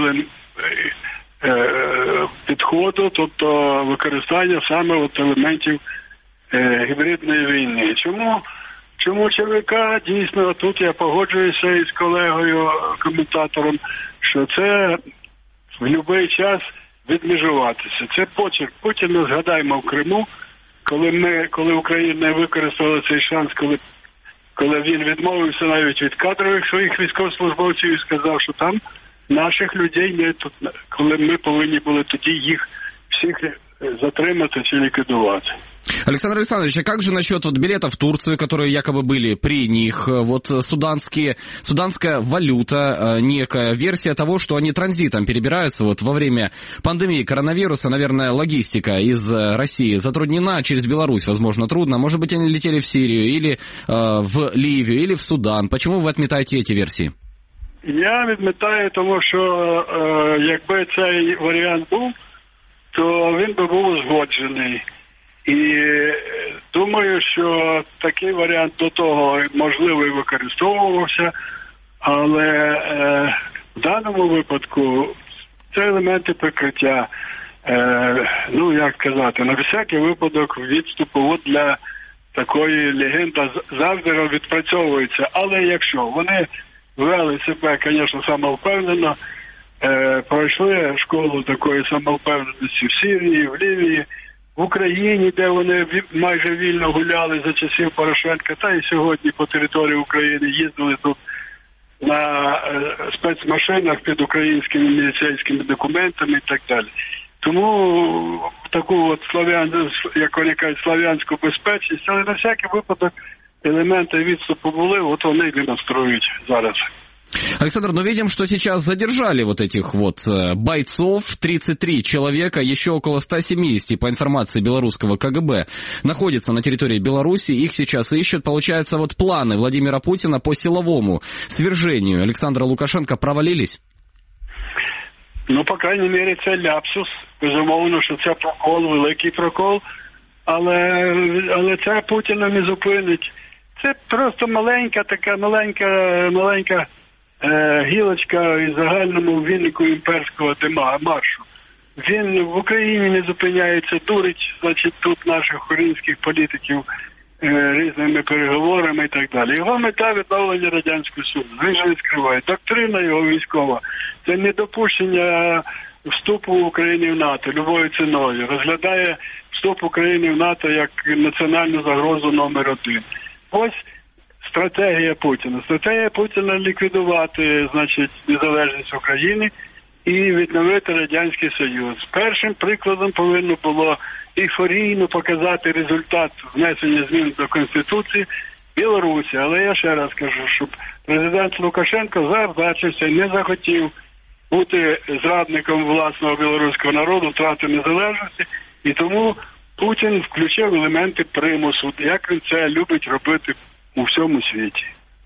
підходу, тобто використання саме от елементів гібридної війни. Чому? Чому ЧВК, дійсно, тут я погоджуюся із колегою, коментатором, що це в будь-який час відмежуватися. Це почерк Путіна, згадаймо, в Криму, коли ми, коли Україна використала цей шанс, коли, коли він відмовився навіть від кадрових своїх військовослужбовців і сказав, що там наших людей не тут, коли ми повинні були тоді їх всіх затримати чи ликвидовать. Александр Александрович, а как же насчет вот билетов в Турцию, которые якобы были при них, вот суданские, суданская валюта, некая версия того, что они транзитом перебираются вот во время пандемии коронавируса, наверное, логистика из России затруднена, через Беларусь, возможно, трудно, может быть, они летели в Сирию или э, в Ливию, или в Судан, почему вы отметаете эти версии? Я відмітаю, тому що е, якби цей варіант був, то він би був узгоджений. І думаю, що такий варіант до того, можливо, і використовувався, але е, в даному випадку це елементи прикриття. Е, ну, як казати, на всякий випадок відступу от для такої легенди завжди відпрацьовується. Але якщо вони вели себе, звісно, самовпевнено, е, пройшли школу такої самовпевненості в Сирії, в Лівії, в Україні, де вони майже вільно гуляли за часів Порошенка, та і сьогодні по території України їздили тут на е, спецмашинах під українськими міліцейськими документами і так далі. Тому таку от славян, як вони кажуть, славянську безпечність, але на всякий випадок елементи відступу були, от вони демонструють зараз. Александр, ну видим, что сейчас задержали вот этих вот бойцов, тридцать три человека, еще около ста семидесяти, по информации белорусского ка гэ бэ, находятся на территории Беларуси, их сейчас ищут. Получается, вот планы Владимира Путина по силовому свержению Александра Лукашенко провалились? Ну, по крайній мірі, це ляпсус. Безумовно, що це прокол, великий прокол, але, але це Путіна не зупинить. Це просто маленька така, маленька, маленька е, гілочка із загальному вінику імперського маршу. Він в Україні не зупиняється, дурить, значить, тут наших українських політиків е, різними переговорами і так далі. Його мета відновлення Радянського Союзу. Він же не скриває. Доктрина його військова – це недопущення вступу України в НАТО любою ціною. Розглядає вступ України в НАТО як національну загрозу номер один. Ось стратегія Путіна. Стратегія Путіна ліквідувати, значить, незалежність України і відновити Радянський Союз. Першим прикладом повинно було ейфорійно показати результат внесення змін до Конституції Білорусі. Але я ще раз кажу, щоб президент Лукашенко зардачився і не захотів бути зрадником власного білоруського народу, втрати незалежності, і тому Путін включив елементи примусу, як він це любить робити у всьому світі.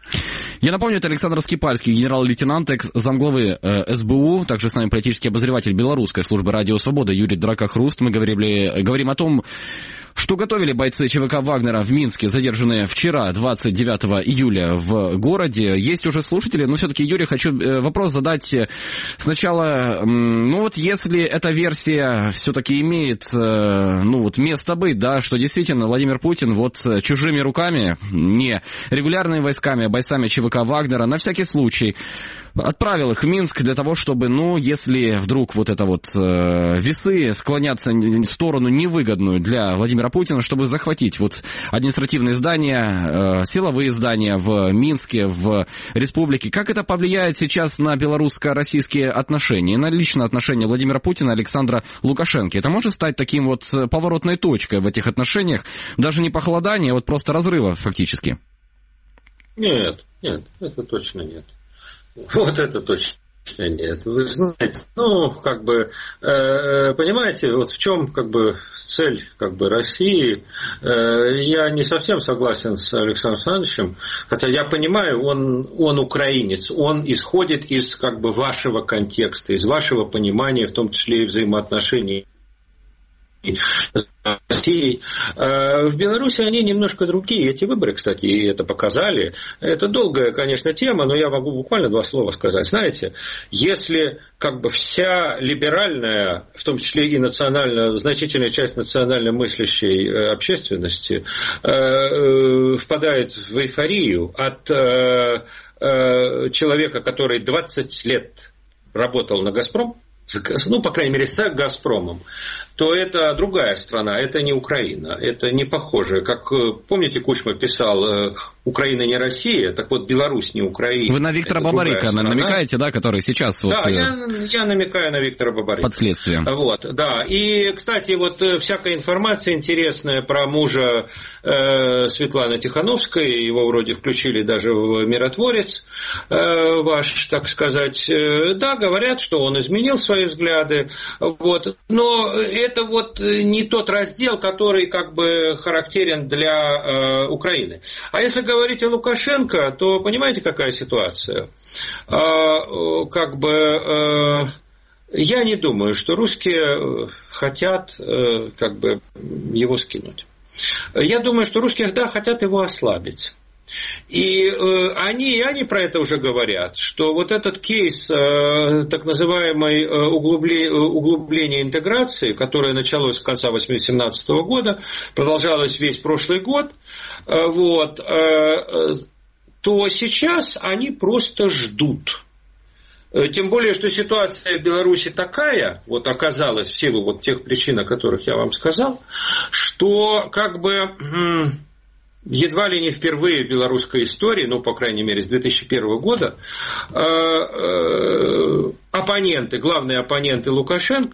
Я напомню, это Александр Скипальский, генерал-лейтенант, экс-замглавы э, эс бэ у, также с нами политический обозреватель белорусской службы «Радио Свобода» Юрий Дракохруст. Мы говорили, говорим о том, что готовили бойцы че вэ ка «Вагнера» в Минске, задержанные вчера, двадцать девятого июля, в городе. Есть уже слушатели, но все-таки, Юрий, хочу вопрос задать сначала. Ну вот, если эта версия все-таки имеет, ну вот, место быть, да, что действительно Владимир Путин вот чужими руками, не регулярными войсками, а бойцами че вэ ка «Вагнера», на всякий случай отправил их в Минск для того, чтобы, ну, если вдруг вот это вот э, весы склонятся в сторону невыгодную для Владимира Путина, чтобы захватить вот административные здания, э, силовые здания в Минске, в республике. Как это повлияет сейчас на белорусско-российские отношения, на личное отношение Владимира Путина и Александра Лукашенко? Это может стать таким вот поворотной точкой в этих отношениях, даже не похолодания, а вот просто разрыва фактически? Нет, нет, это точно нет. Вот это точно нет. Вы знаете, ну, как бы, э, понимаете, вот в чем, как бы, цель, как бы, России. Э, я не совсем согласен с Александром Александровичем, хотя я понимаю, он, он украинец, он исходит из, как бы, вашего контекста, из вашего понимания, в том числе и взаимоотношений России. В Беларуси они немножко другие. Эти выборы, кстати, и это показали. Это долгая, конечно, тема, но я могу буквально два слова сказать. Знаете, если как бы вся либеральная, в том числе и национально, значительная часть национально мыслящей общественности впадает в эйфорию от человека, который двадцать лет работал на «Газпром», ну, по крайней мере, с «Газпромом», то это другая страна, это не Украина, это не похоже. Как, помните, Кучма писал, Украина не Россия, так вот, Беларусь не Украина. Вы на Виктора Бабарика намекаете, да, который сейчас... Да, вот... я, я намекаю на Виктора Бабарика. Под следствием. Вот, да. И, кстати, вот всякая информация интересная про мужа э, Светланы Тихановской, его вроде включили даже в «Миротворец», э, ваш, так сказать, э, да, говорят, что он изменил свои взгляды, вот, но это вот не тот раздел, который как бы характерен для э, Украины. А если говорить о Лукашенко, то понимаете, какая ситуация? Э, как бы э, я не думаю, что русские хотят э, как бы его скинуть. Я думаю, что русские, да, хотят его ослабить. И э, они, они про это уже говорят, что вот этот кейс э, так называемой э, углубле, углубления интеграции, которое началось с конца семнадцатого года, продолжалось весь прошлый год, э, вот, э, то сейчас они просто ждут. Тем более, что ситуация в Беларуси такая, вот оказалась в силу вот тех причин, о которых я вам сказал, что как бы... едва ли не впервые в белорусской истории, ну, по крайней мере, с две тысячи первого года, э, э, оппоненты, главные оппоненты Лукашенко,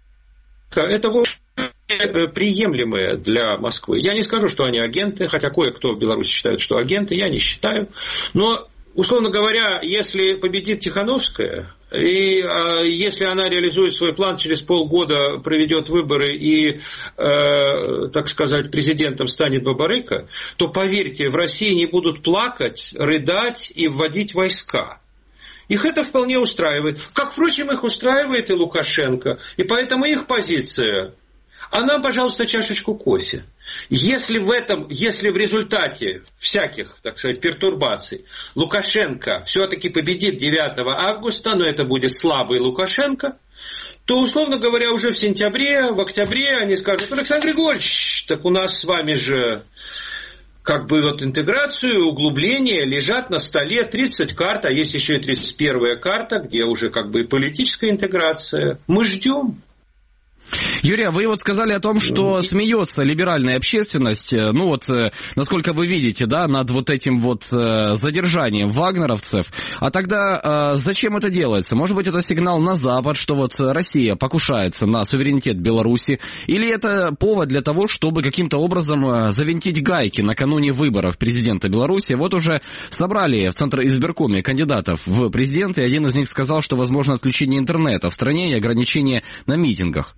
это вовсе приемлемые для Москвы. Я не скажу, что они агенты, хотя кое-кто в Беларуси считает, что агенты, я не считаю, но условно говоря, если победит Тихановская, и э, если она реализует свой план, через полгода проведет выборы и, э, так сказать, президентом станет Бабарыка, то, поверьте, в России не будут плакать, рыдать и вводить войска. Их это вполне устраивает. Как, впрочем, их устраивает и Лукашенко. И поэтому их позиция, а нам, пожалуйста, чашечку кофе. Если в этом, если в результате всяких, так сказать, пертурбаций Лукашенко все-таки победит девятого августа, но это будет слабый Лукашенко, то, условно говоря, уже в сентябре, в октябре они скажут: Александр Григорьевич, так у нас с вами же как бы вот интеграцию, углубление лежат на столе тридцать карт, а есть еще и тридцать первая карта, где уже как бы и политическая интеграция. Мы ждем. Юрий, вы вот сказали о том, что смеется либеральная общественность, ну вот, насколько вы видите, да, над вот этим вот задержанием вагнеровцев. А тогда зачем это делается? Может быть, это сигнал на Запад, что вот Россия покушается на суверенитет Беларуси? Или это повод для того, чтобы каким-то образом завинтить гайки накануне выборов президента Беларуси? Вот уже собрали в Центр избиркоме кандидатов в президенты, и один из них сказал, что возможно отключение интернета в стране и ограничение на митингах.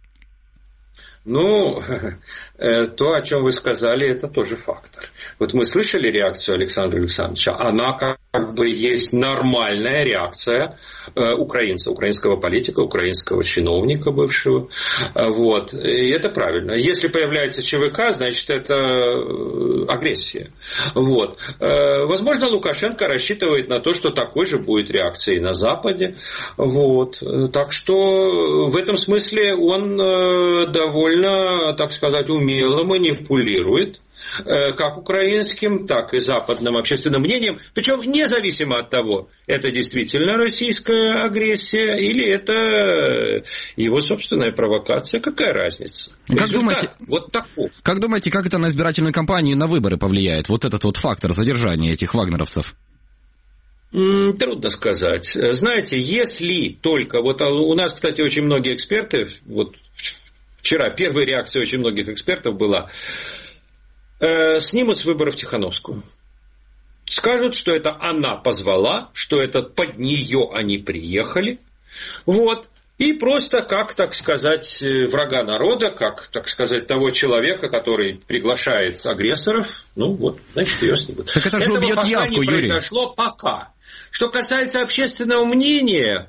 Ну, то, о чем вы сказали, это тоже фактор. Вот мы слышали реакцию Александра Александровича. Она как бы есть нормальная реакция украинца, украинского политика, украинского чиновника бывшего. Вот. И это правильно. Если появляется ЧВК, значит, это агрессия. Вот. Возможно, Лукашенко рассчитывает на то, что такой же будет реакция и на Западе. Вот. Так что в этом смысле он довольно, так сказать, умело манипулирует как украинским, так и западным общественным мнением, причем независимо от того, это действительно российская агрессия или это его собственная провокация, какая разница? Как думаете, вот таков. Как думаете, как это на избирательную кампанию, на выборы повлияет, вот этот вот фактор задержания этих вагнеровцев? Трудно сказать. Знаете, если только, вот у нас, кстати, очень многие эксперты, вот вчера первая реакция очень многих экспертов была: э, снимут с выборов Тихановскую. Скажут, что это она позвала, что это под нее они приехали. Вот. И просто как, так сказать, врага народа, как, так сказать, того человека, который приглашает агрессоров, ну вот, значит, ее снимут. Так это же Этого убьет пока явку, не Юрий. произошло пока. Что касается общественного мнения,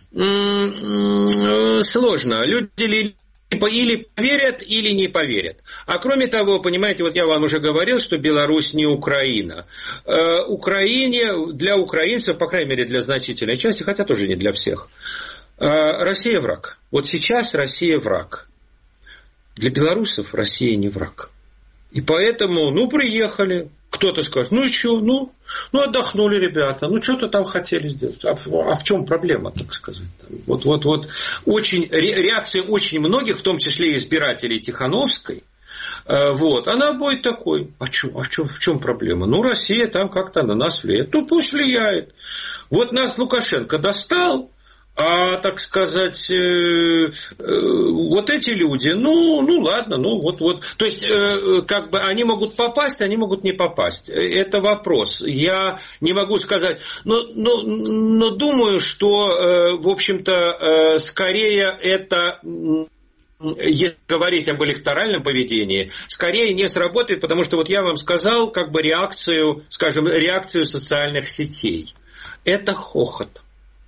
сложно. Люди или поверят, или не поверят. А кроме того, понимаете, вот я вам уже говорил, что Беларусь не Украина. Э, Украине, для украинцев, по крайней мере, для значительной части, хотя тоже не для всех, э, Россия враг. Вот сейчас Россия враг. Для белорусов Россия не враг. И поэтому, ну, приехали. Кто-то скажет: ну и что, ну, ну отдохнули ребята, ну что-то там хотели сделать. А, а в чем проблема, так сказать? Вот, вот, вот очень, реакция очень многих, в том числе избирателей Тихановской, э, вот, она будет такой: а, чё, а чё, в чем проблема? Ну, Россия там как-то на нас влияет. Ну, пусть влияет. Вот нас Лукашенко достал. А, так сказать, э, э, вот эти люди, ну, ну ладно, ну вот, вот. То есть, э, как бы они могут попасть, они могут не попасть. Это вопрос. Я не могу сказать, но, но, но думаю, что, э, в общем-то, э, скорее это... Если говорить об электоральном поведении, скорее не сработает, потому что вот я вам сказал, как бы реакцию, скажем, реакцию социальных сетей. Это хохот.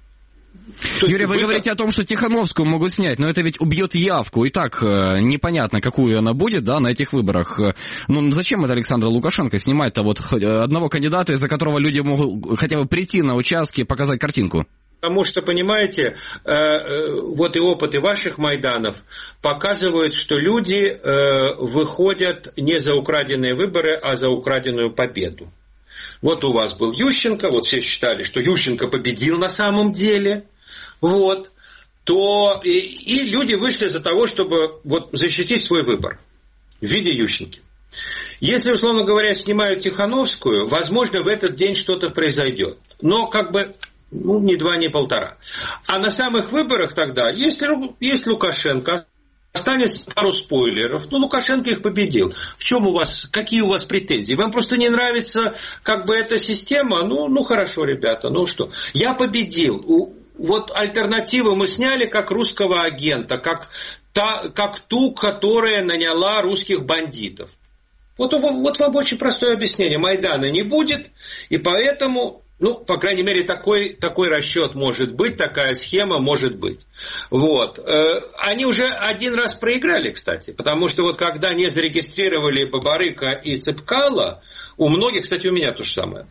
Юрий, вы говорите о том, что Тихановскую могут снять, но это ведь убьет явку. И так непонятно, какую она будет, да, на этих выборах. Ну, зачем это Александр Лукашенко снимать-то вот одного кандидата, из-за которого люди могут хотя бы прийти на участки и показать картинку? Потому что, понимаете, вот и опыты ваших Майданов показывают, что люди выходят не за украденные выборы, а за украденную победу. Вот у вас был Ющенко, вот все считали, что Ющенко победил на самом деле, вот, то и, и люди вышли за того, чтобы вот защитить свой выбор в виде Ющенки. Если, условно говоря, снимают Тихановскую, возможно, в этот день что-то произойдет. Но как бы, ну, ни два, ни полтора. А на самых выборах тогда, если есть Лукашенко, Останется пару спойлеров. Ну, Лукашенко их победил. В чем у вас, какие у вас претензии? Вам просто не нравится, как бы, эта система? Ну, ну хорошо, ребята, ну что? Я победил. Вот альтернативу мы сняли как русского агента, как, та, как ту, которая наняла русских бандитов. Вот, вот вам очень простое объяснение. Майдана не будет, и поэтому... Ну, по крайней мере, такой, такой расчет может быть, такая схема может быть. Вот. Они уже один раз проиграли, кстати, потому что вот когда не зарегистрировали Бабарыка и Цепкала, у многих, кстати, у меня то же самое,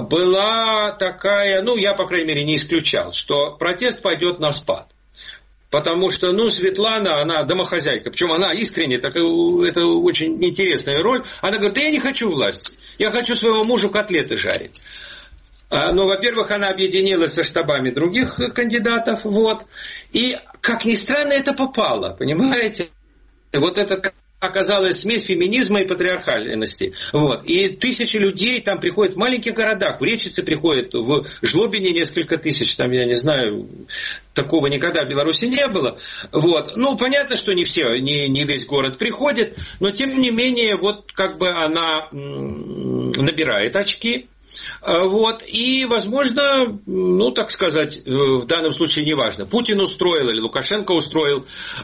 была такая, ну, я, по крайней мере, не исключал, что протест пойдет на спад. Потому что, ну, Светлана, она домохозяйка, причем она искренне, так, это очень интересная роль, она говорит, да я не хочу власти, я хочу своему мужу котлеты жарить. Ну, во-первых, она объединилась со штабами других кандидатов, вот, и, как ни странно, это попало, понимаете? Вот это оказалась смесь феминизма и патриархальности, вот, и тысячи людей там приходят в маленьких городах, в Речице приходят, в Жлобине несколько тысяч, там, я не знаю, такого никогда в Беларуси не было, вот, ну, понятно, что не все, не, не весь город приходит, но, тем не менее, вот, как бы она набирает очки. Вот, и, возможно, ну, так сказать, в данном случае неважно, Путин устроил или Лукашенко устроил,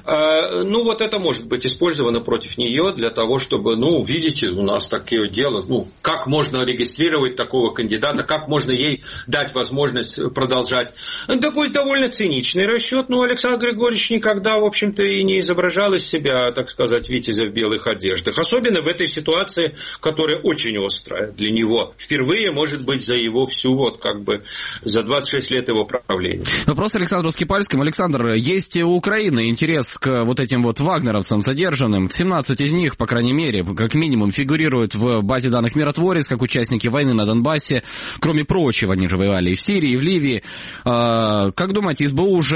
ну, вот это может быть использовано против нее для того, чтобы, ну, видите, у нас такие дела, ну, как можно регистрировать такого кандидата, как можно ей дать возможность продолжать. Такой довольно циничный расчет, но Александр Григорьевич никогда, в общем-то, и не изображал из себя, так сказать, витязя в белых одеждах, особенно в этой ситуации, которая очень острая для него, впервые, может быть, за его всю, вот, как бы, за двадцать шесть лет его правления. Вопрос Александру Скипальскому. Александр, есть у Украины интерес к вот этим вот вагнеровцам задержанным. семнадцать из них, по крайней мере, как минимум, фигурируют в базе данных «Миротворец» как участники войны на Донбассе. Кроме прочего, они же воевали и в Сирии, и в Ливии. Как думаете, СБУ уже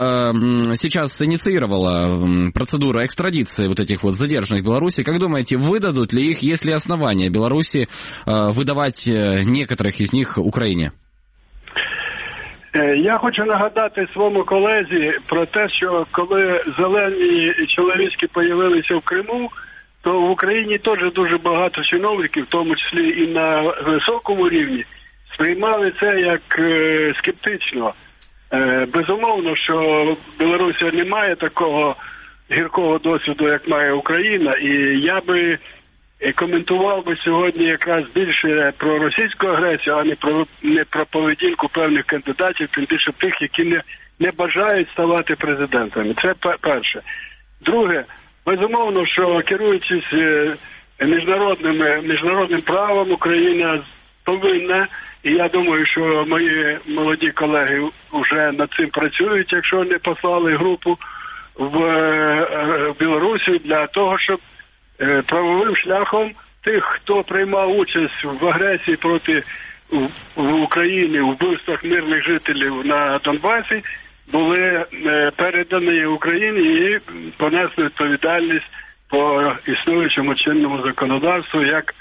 сейчас инициировала процедуру экстрадиции вот этих вот задержанных в Беларуси? Как думаете, выдадут ли их, есть ли основания Беларуси выдавать некоторих із них Україні? Я хочу нагадати своєму колезі про те, що коли зелені чоловічки появилися в Криму, то в Україні теж дуже багато чиновників, в тому числі і на високому рівні, сприймали це як скептично. Безумовно, що Білорусі не має такого гіркого досвіду, як має Україна, і я би коментував би сьогодні якраз більше про російську агресію, а не про, не про поведінку певних кандидатів, тим більше тих, які не, не бажають ставати президентами. Це перше. Друге, безумовно, що керуючись міжнародним, міжнародним правом, Україна повинна, і я думаю, що мої молоді колеги вже над цим працюють, якщо не послали групу в, в Білорусі для того, щоб правовим шляхом тих, хто приймав участь в агресії проти в Україні, в вбивствах мирних жителів на Донбасі, були передані Україні і понесли відповідальність по існуючому чинному законодавству як,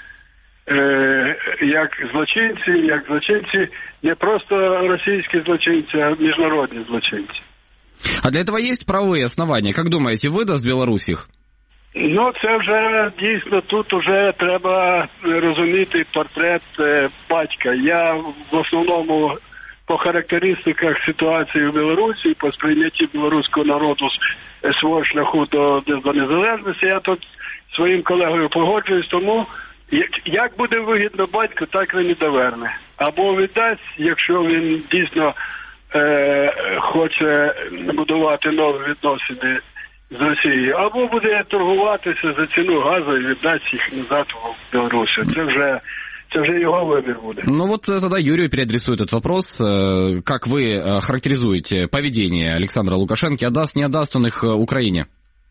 як злочинці, як злочинці, не просто російські злочинці, а міжнародні злочинці. А для этого есть правовые основания? Как думаете, выдаст Беларусь их? Ну, це вже дійсно тут вже треба розуміти портрет е, батька. Я в основному по характеристиках ситуації в Білорусі, по сприйнятті білоруського народу з свого шляху до, до незалежності, я тут своїм колегою погоджуюсь, тому як, як буде вигідно батьку, так він і доверне. Або віддасть, якщо він дійсно е, хоче будувати нові відносини з Росією, або буде торгуватися за ціну газу і віддасть їх назад в Білорусі. Це вже, це вже его выбор будет. Ну вот тогда Юрию переадресую этот вопрос. Как вы характеризуете поведение Александра Лукашенко? Отдаст, не отдаст он их Украине?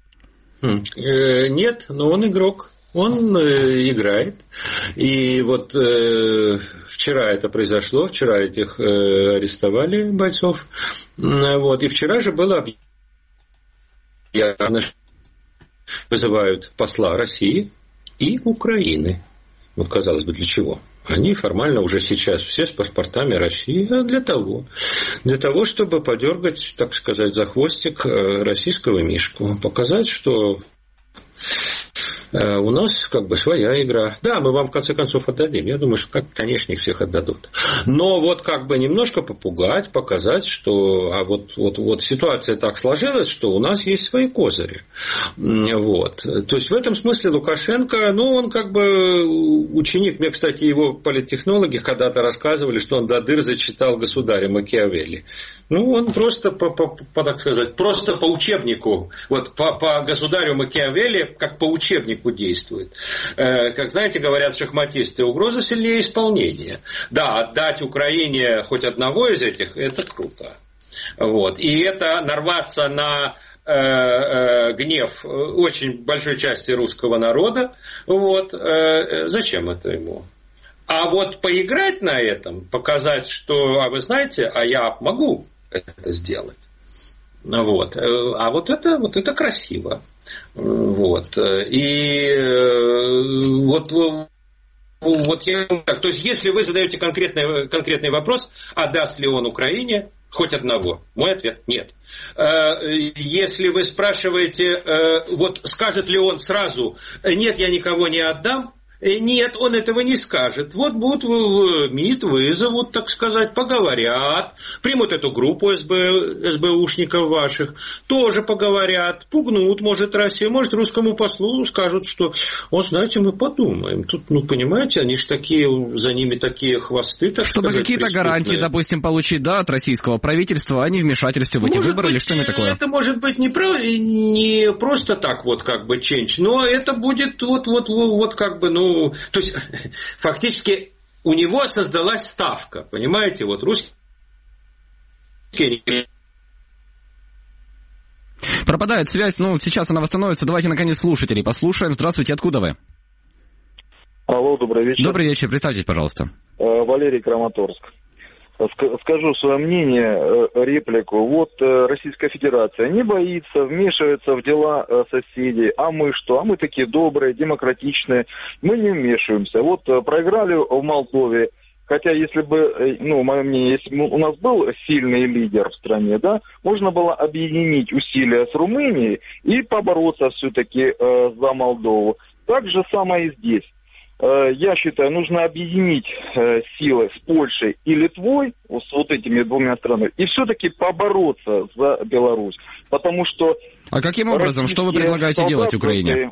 Нет, но он игрок. Он э, играет. И вот э, вчера это произошло, вчера этих э, арестовали бойцов. Вот, и вчера же было объявлено, вызывают посла России и Украины. Вот, казалось бы, для чего? Они формально уже сейчас все с паспортами России, а для того, для того, чтобы подергать, так сказать, за хвостик российского мишку, показать, что у нас как бы своя игра. Да, мы вам в конце концов отдадим. Я думаю, что, как, конечно, их всех отдадут. Но вот как бы немножко попугать, показать, что а вот, вот, вот ситуация так сложилась, что у нас есть свои козыри. Вот. То есть в этом смысле Лукашенко, ну, он как бы ученик. Мне, кстати, его политтехнологи когда-то рассказывали, что он до дыр зачитал государя Макиавелли. Ну, он просто по, по, по так сказать, просто по учебнику, вот по, по государю Макиавелли, как по учебнику действует. Как, знаете, говорят шахматисты, угроза сильнее исполнения. Да, отдать Украине хоть одного из этих, это круто. Вот. И это нарваться на э, э, гнев очень большой части русского народа. Вот. Э, зачем это ему? А вот поиграть на этом, показать, что, а вы знаете, а я могу это сделать. Вот. А вот это, вот это красиво. Вот. И вот, вот я так. То есть, если вы задаете конкретный, конкретный вопрос, а даст ли он Украине хоть одного? Мой ответ – нет. Если вы спрашиваете, вот скажет ли он сразу, нет, я никого не отдам, нет, он этого не скажет. Вот будут в МИД, вызовут, так сказать, поговорят, примут эту группу СБ, СБУшников ваших, тоже поговорят, пугнут, может, Россию, может, русскому послу скажут, что, вот, знаете, мы подумаем. Тут, ну, понимаете, они же такие, за ними такие хвосты, так Чтобы сказать, какие-то гарантии, допустим, получить, да, от российского правительства, а не вмешательство в эти может выборы быть, или что-нибудь такое? Это может быть не, про, не просто так вот как бы ченч, но это будет вот, вот, вот как бы, ну, то есть, фактически, у него создалась ставка, понимаете, вот русские... Пропадает связь, ну, сейчас она восстановится, давайте, наконец, слушателей послушаем. Здравствуйте, откуда вы? Алло, добрый вечер. Добрый вечер, представьтесь, пожалуйста. Валерий, Краматорск. Скажу свое мнение, реплику. Вот Российская Федерация не боится, вмешивается в дела соседей. А мы что? А мы такие добрые, демократичные. Мы не вмешиваемся. Вот проиграли в Молдове. Хотя, если бы, ну, мое мнение, если бы у нас был сильный лидер в стране, да, можно было объединить усилия с Румынией и побороться все-таки э, за Молдову. Так же самое и здесь. Я считаю, нужно объединить э, силы с Польшей и Литвой, вот, с вот этими двумя странами, и все-таки побороться за Беларусь. Потому что... А каким образом? Что вы предлагаете делать Украине?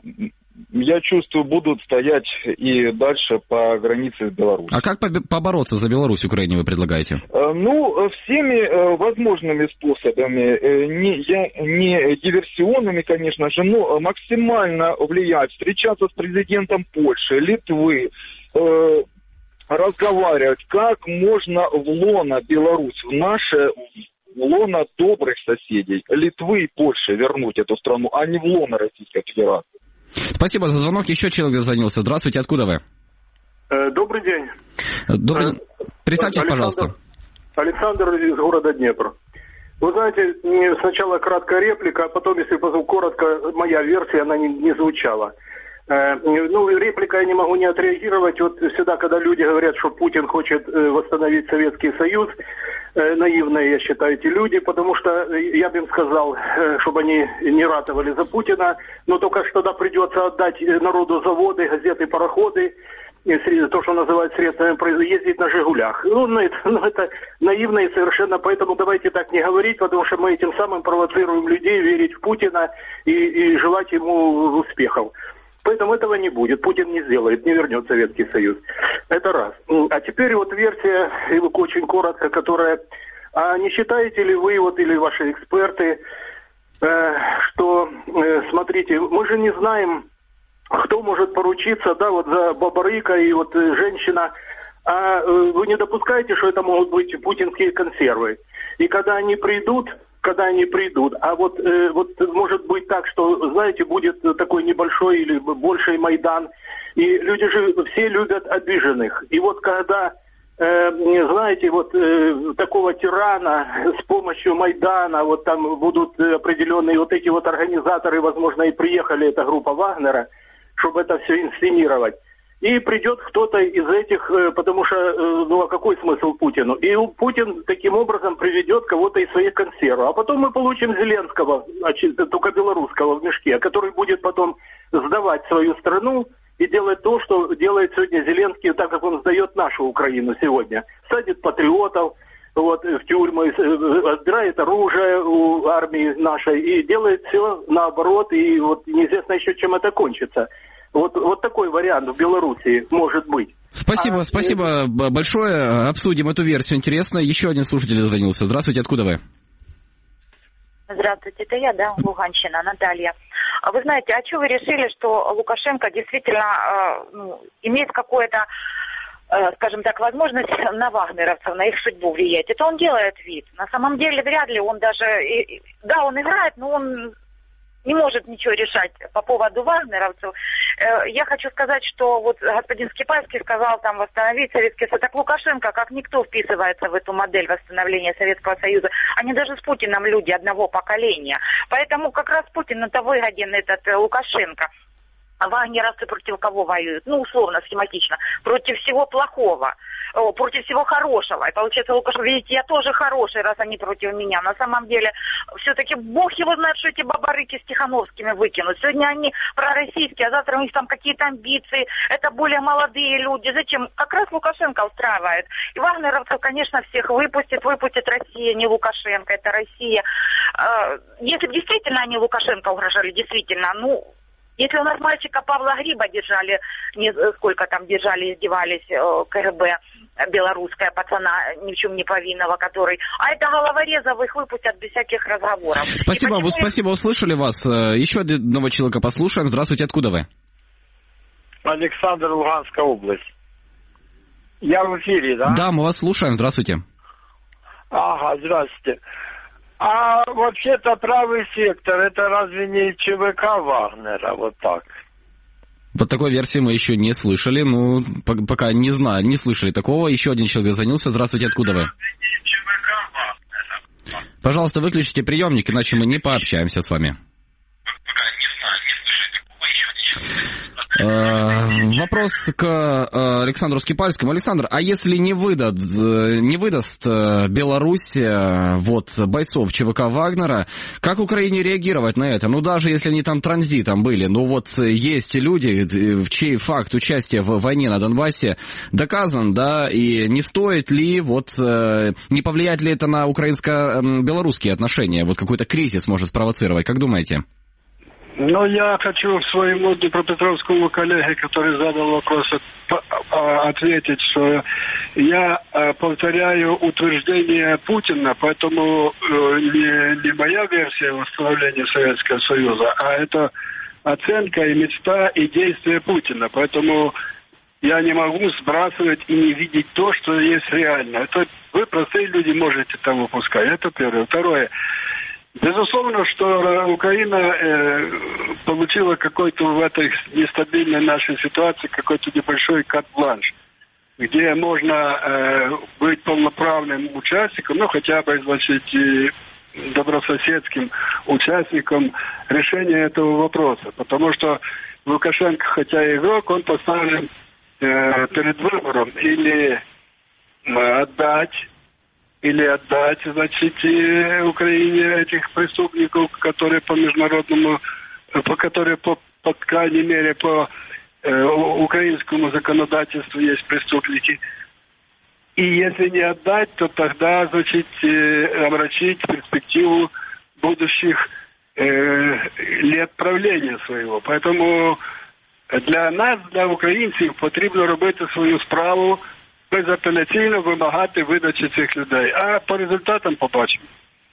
Я чувствую, будут стоять и дальше по границе с Беларусью. А как побороться за Беларусь Украине вы предлагаете? Ну, всеми возможными способами. Не, я, не диверсионными, конечно же, но максимально влиять. Встречаться с президентом Польши, Литвы, э, разговаривать, как можно в лоно Беларусь, в наше... в лоно добрых соседей, Литвы и Польши вернуть эту страну, а не в лоно Российской Федерации. Спасибо за звонок. Еще человек дозвонился. Здравствуйте, откуда вы? Добрый день. Добрый... Представьтесь, Александр, пожалуйста. Александр из города Днепр. Вы знаете, сначала краткая реплика, а потом, если коротко, моя версия, она не, не звучала. Ну, реплика я не могу не отреагировать. Вот всегда, когда люди говорят, что Путин хочет восстановить Советский Союз, наивные, я считаю, эти люди, потому что я бы им сказал, чтобы они не ратовали за Путина, но только что тогда придется отдать народу заводы, газеты, пароходы, то, что называют средствами производства, ездить на «Жигулях». Ну, ну, это, ну, это наивно и совершенно, поэтому давайте так не говорить, потому что мы этим самым провоцируем людей верить в Путина и, и желать ему успехов. Поэтому этого не будет. Путин не сделает, не вернет Советский Союз. Это раз. А теперь вот версия, очень коротко, которая... А не считаете ли вы, вот, или ваши эксперты, э, что, э, смотрите, мы же не знаем, кто может поручиться, да, вот за Бабарыка и вот э, женщина, а э, вы не допускаете, что это могут быть путинские консервы? И когда они придут... когда они придут. А вот, э, вот может быть так, что, знаете, будет такой небольшой или больший Майдан, и люди же все любят обиженных. И вот когда, э, знаете, вот э, такого тирана с помощью Майдана, вот там будут определенные вот эти вот организаторы, возможно, и приехали, эта группа Вагнера, чтобы это все инсценировать. и придет кто-то из этих, потому что, ну а какой смысл Путину? И Путин таким образом приведет кого-то из своих консервов. А потом мы получим Зеленского, только белорусского в мешке, который будет потом сдавать свою страну и делать то, что делает сегодня Зеленский, так как он сдает нашу Украину сегодня. Садит патриотов вот, в тюрьмы, отбирает оружие у армии нашей и делает все наоборот, и вот неизвестно еще, чем это кончится. Вот, вот такой вариант в Беларуси может быть. Спасибо, а, спасибо и... большое. Обсудим эту версию. Интересно. Еще один слушатель дозвонился. Здравствуйте, откуда вы? Здравствуйте, это я, да, Луганщина, Наталья. Вы знаете, а что вы решили, что Лукашенко действительно э, ну, имеет какое-то, э, скажем так, возможность на вагнеровцев, на их судьбу влиять? Это он делает вид. На самом деле вряд ли он даже... И, да, он играет, но он... не может ничего решать по поводу вагнеровцев. Я хочу сказать, что вот господин Скипальский сказал там восстановить Советский Союз. Так Лукашенко, как никто, вписывается в эту модель восстановления Советского Союза. Они даже с Путиным люди одного поколения. Поэтому как раз Путин-то выгоден, этот Лукашенко. А вагнеровцы против кого воюют? Ну, условно, схематично. Против всего плохого. Против всего хорошего. И получается, Лукашенко, видите, я тоже хороший, раз они против меня. На самом деле, все-таки бог его знает, что эти бабарыки с Тихановскими выкинут. Сегодня они пророссийские, а завтра у них там какие-то амбиции. Это более молодые люди. Зачем? Как раз Лукашенко устраивает. И вагнеровцев, конечно, всех выпустит. Выпустит Россия, не Лукашенко, это Россия. Если бы действительно они Лукашенко угрожали, действительно, ну... Если у нас мальчика Павла Гриба держали, не, сколько там держали, издевались, э, КГБ, белорусская пацана, ни в чем не повинного, который... А это головорезов, их выпустят без всяких разговоров. Спасибо, почему... спасибо, услышали вас. Еще одного человека послушаем. Здравствуйте, откуда вы? Александр, Луганская область. Я в эфире, да? Да, мы вас слушаем. Здравствуйте. Ага, здравствуйте. А вообще-то правый сектор, это разве не ЧВК Вагнера, вот так? Вот такой версии мы еще не слышали, ну, пока не знаю, не слышали такого. Еще один человек звонился. Здравствуйте, откуда вы? Пожалуйста, выключите приемник, иначе мы не пообщаемся с вами. Вопрос к Александру Скипальскому. Александр, а если не, выдад, не выдаст Беларусь вот, бойцов ЧВК Вагнера, как Украине реагировать на это? Ну, даже если они там транзитом были, ну вот есть люди, чей факт участия в войне на Донбассе доказан, да, и не стоит ли, вот, не повлияет ли это на украинско-белорусские отношения? Вот какой-то кризис может спровоцировать, как думаете? Ну, я хочу своему днепропетровскому коллеге, который задал вопрос, ответить, что я повторяю утверждение Путина, поэтому не, не моя версия восстановления Советского Союза, а это оценка и мечта и действия Путина. Поэтому я не могу сбрасывать и не видеть то, что есть реально. Это вы, простые люди, можете там выпускать. Это первое. Второе. Безусловно, что Украина э, получила какой-то в этой нестабильной нашей ситуации какой-то небольшой карт-бланш, где можно э, быть полноправным участником, ну хотя бы, значит, и добрососедским участником решения этого вопроса. Потому что Лукашенко, хотя и игрок, он поставлен э, перед выбором или э, отдать или отдать, значит, Украине этих преступников, которые по международному, по которые, по, по крайней мере, по э, украинскому законодательству есть преступники. И если не отдать, то тогда, значит, э, омрачить перспективу будущих э, лет правления своего. Поэтому для нас, для українців, потрібно робити свою справу, безапеляційно вимагати видачі цих людей. А по результатам побачимо.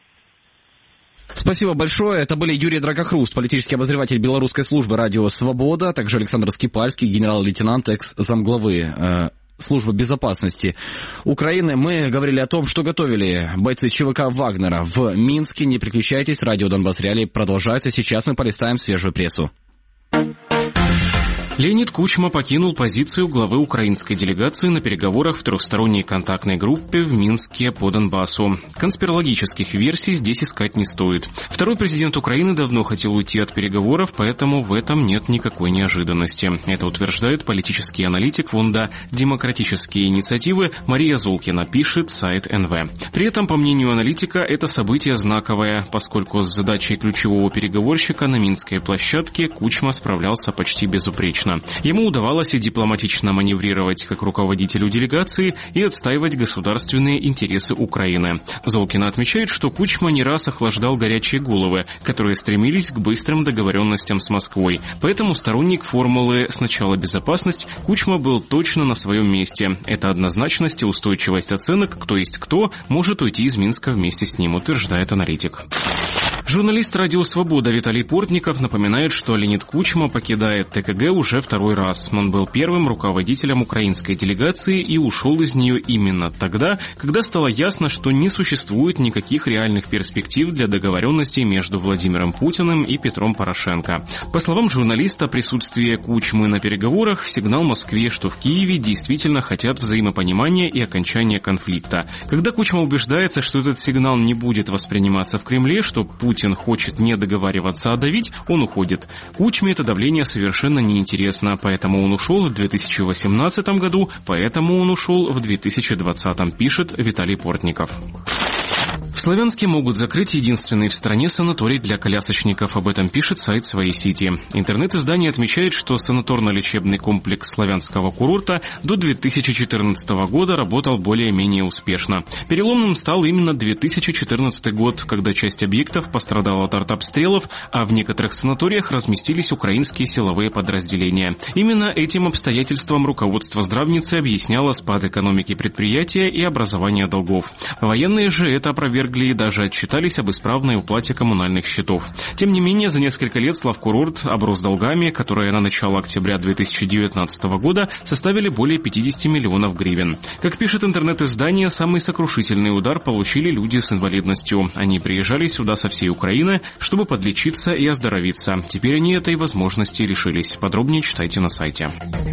Спасибо большое. Это были Юрий Дракохруст, политический обозреватель белорусской службы «Радио Свобода», также Александр Скипальский, генерал-лейтенант, экс-замглавы э, службы безопасности Украины. Мы говорили о том, что готовили бойцы ЧВК Вагнера в Минске. Не переключайтесь, радио Донбасс Реалии продолжается. Сейчас мы полистаем свежую прессу. Леонид Кучма покинул позицию главы украинской делегации на переговорах в трехсторонней контактной группе в Минске по Донбассу. Конспирологических версий здесь искать не стоит. Второй президент Украины давно хотел уйти от переговоров, поэтому в этом нет никакой неожиданности. Это утверждает политический аналитик фонда «Демократические инициативы» Мария Золкина, пишет сайт эн вэ. При этом, по мнению аналитика, это событие знаковое, поскольку с задачей ключевого переговорщика на Минской площадке Кучма справлялся почти безупречно. Ему удавалось и дипломатично маневрировать как руководителю делегации и отстаивать государственные интересы Украины. Золкина отмечает, что Кучма не раз охлаждал горячие головы, которые стремились к быстрым договоренностям с Москвой. Поэтому сторонник формулы «сначала безопасность» Кучма был точно на своем месте. Это однозначность и устойчивость оценок, кто есть кто, может уйти из Минска вместе с ним, утверждает аналитик. Журналист «Радио Свобода» Виталий Портников напоминает, что Леонид Кучма покидает тэ ка гэ уже второй раз. Он был первым руководителем украинской делегации и ушел из нее именно тогда, когда стало ясно, что не существует никаких реальных перспектив для договоренностей между Владимиром Путиным и Петром Порошенко. По словам журналиста, присутствие Кучмы на переговорах – сигнал Москве, что в Киеве действительно хотят взаимопонимания и окончания конфликта. Когда Кучма убеждается, что этот сигнал не будет восприниматься в Кремле, что Путин Путин хочет не договариваться, а давить, он уходит. Кучме это давление совершенно неинтересно, поэтому он ушел в две тысячи восемнадцатом году, поэтому он ушел в две тысячи двадцатом, пишет Виталий Портников. В Славянске могут закрыть единственный в стране санаторий для колясочников. Об этом пишет сайт «Своей Сити». Интернет-издание отмечает, что санаторно-лечебный комплекс славянского курорта до две тысячи четырнадцатого года работал более-менее успешно. Переломным стал именно две тысячи четырнадцатый год, когда часть объектов пострадала от артобстрелов, а в некоторых санаториях разместились украинские силовые подразделения. Именно этим обстоятельством руководство здравницы объясняло спад экономики предприятия и образование долгов. Военные же это опровергли и даже отчитались об исправной уплате коммунальных счетов. Тем не менее, за несколько лет Славкурорт оброс долгами, которые на начало октября две тысячи девятнадцатого года составили более пятьдесят миллионов гривен. Как пишет интернет-издание, самый сокрушительный удар получили люди с инвалидностью. Они приезжали сюда со всей Украины, чтобы подлечиться и оздоровиться. Теперь они этой возможности лишились. Подробнее читайте на сайте.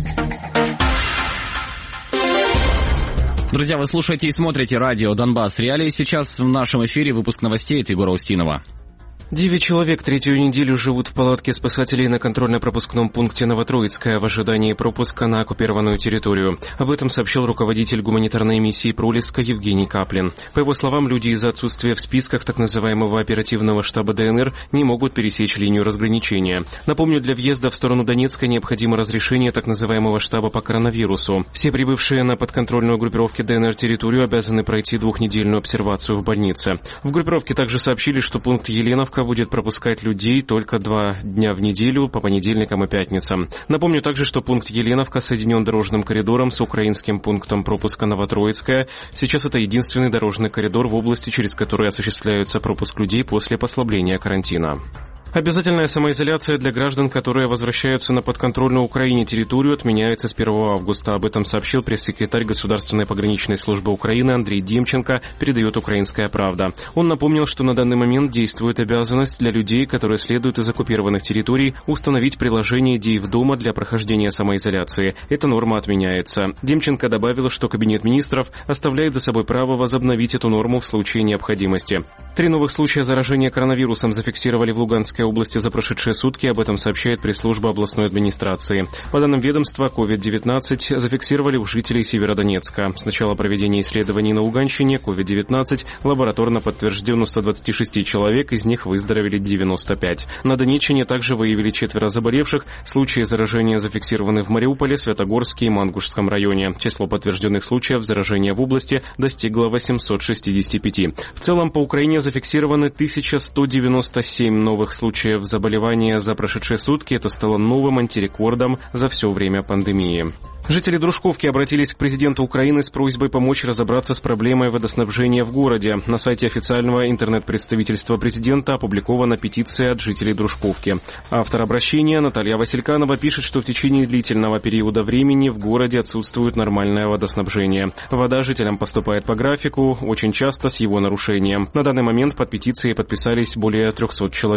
Друзья, вы слушаете и смотрите радио «Донбасс Реалии». Сейчас в нашем эфире выпуск новостей от Егора Устинова. Девять человек третью неделю живут в палатке спасателей на контрольно-пропускном пункте Новотроицкая в ожидании пропуска на оккупированную территорию. Об этом сообщил руководитель гуманитарной миссии Пролеска Евгений Каплин. По его словам, люди из-за отсутствия в списках так называемого оперативного штаба дэ эн эр не могут пересечь линию разграничения. Напомню, для въезда в сторону Донецка необходимо разрешение так называемого штаба по коронавирусу. Все прибывшие на подконтрольную группировке дэ эн эр территорию обязаны пройти двухнедельную обсервацию в больнице. В группировке также сообщили, что пункт Еленовка будет пропускать людей только два дня в неделю по понедельникам и пятницам. Напомню также, что пункт Еленовка соединен дорожным коридором с украинским пунктом пропуска Новотроицкая. Сейчас это единственный дорожный коридор в области, через который осуществляется пропуск людей после послабления карантина. Обязательная самоизоляция для граждан, которые возвращаются на подконтрольную Украине территорию, отменяется с первого августа. Об этом сообщил пресс-секретарь Государственной пограничной службы Украины Андрей Демченко, передает «Украинская правда». Он напомнил, что на данный момент действует обязанность для людей, которые следуют из оккупированных территорий, установить приложение «Диев дома» для прохождения самоизоляции. Эта норма отменяется. Демченко добавил, что Кабинет министров оставляет за собой право возобновить эту норму в случае необходимости. Три новых случая заражения коронавирусом зафиксировали в Луганской области за прошедшие сутки, об этом сообщает пресс-служба областной администрации. По данным ведомства, ковид девятнадцать зафиксировали у жителей Северодонецка. С начала проведения исследований на Луганщине ковид девятнадцать лабораторно подтвержден у ста двадцати шести человек, из них выздоровели девяносто пять. На Донеччине также выявили четверо заболевших. Случаи заражения зафиксированы в Мариуполе, Светогорске и Мангушском районе. Число подтвержденных случаев заражения в области достигло восемьсот шестидесяти пяти. В целом по Украине зафиксированы тысяча сто девяносто семь новых случаев заболевания за прошедшие сутки. Это стало новым антирекордом за все время пандемии. Жители Дружковки обратились к президенту Украины с просьбой помочь разобраться с проблемой водоснабжения в городе. На сайте официального интернет-представительства президента опубликована петиция от жителей Дружковки. Автор обращения Наталья Васильканова пишет, что в течение длительного периода времени в городе отсутствует нормальное водоснабжение. Вода жителям поступает по графику, очень часто с его нарушением. На данный момент под петицией подписались более трехсот человек из необходимых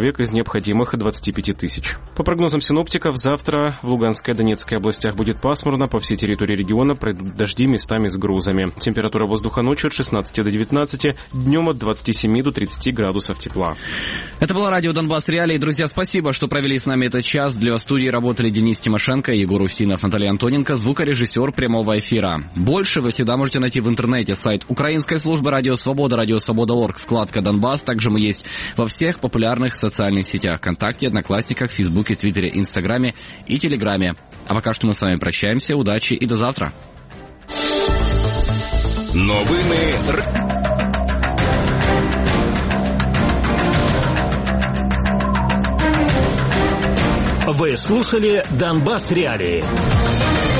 необходимых двадцати пяти тысяч. По прогнозам синоптиков, завтра в Луганской и Донецкой областях будет пасмурно, по всей территории региона пройдут дожди местами с грузами. Температура воздуха ночью от шестнадцати до девятнадцати, днем от двадцати семи до тридцати градусов тепла. Это было радио Донбасс Реалии. Друзья, спасибо, что провели с нами этот час. Для вас в студии работали Денис Тимошенко, Егор Устинов, Наталья Антоненко, звукорежиссер прямого эфира. Больше вы всегда можете найти в интернете. Сайт Украинской службы Радио Свобода, радио свобода точка орг, вкладка Донбасс. Также мы есть во всех популярных социальных сетях: ВКонтакте, Одноклассниках, Фейсбуке, Твиттере, Инстаграме и Телеграме. А пока что мы с вами прощаемся. Удачи и до завтра. Новини. Вы слушали «Донбасс Реалии».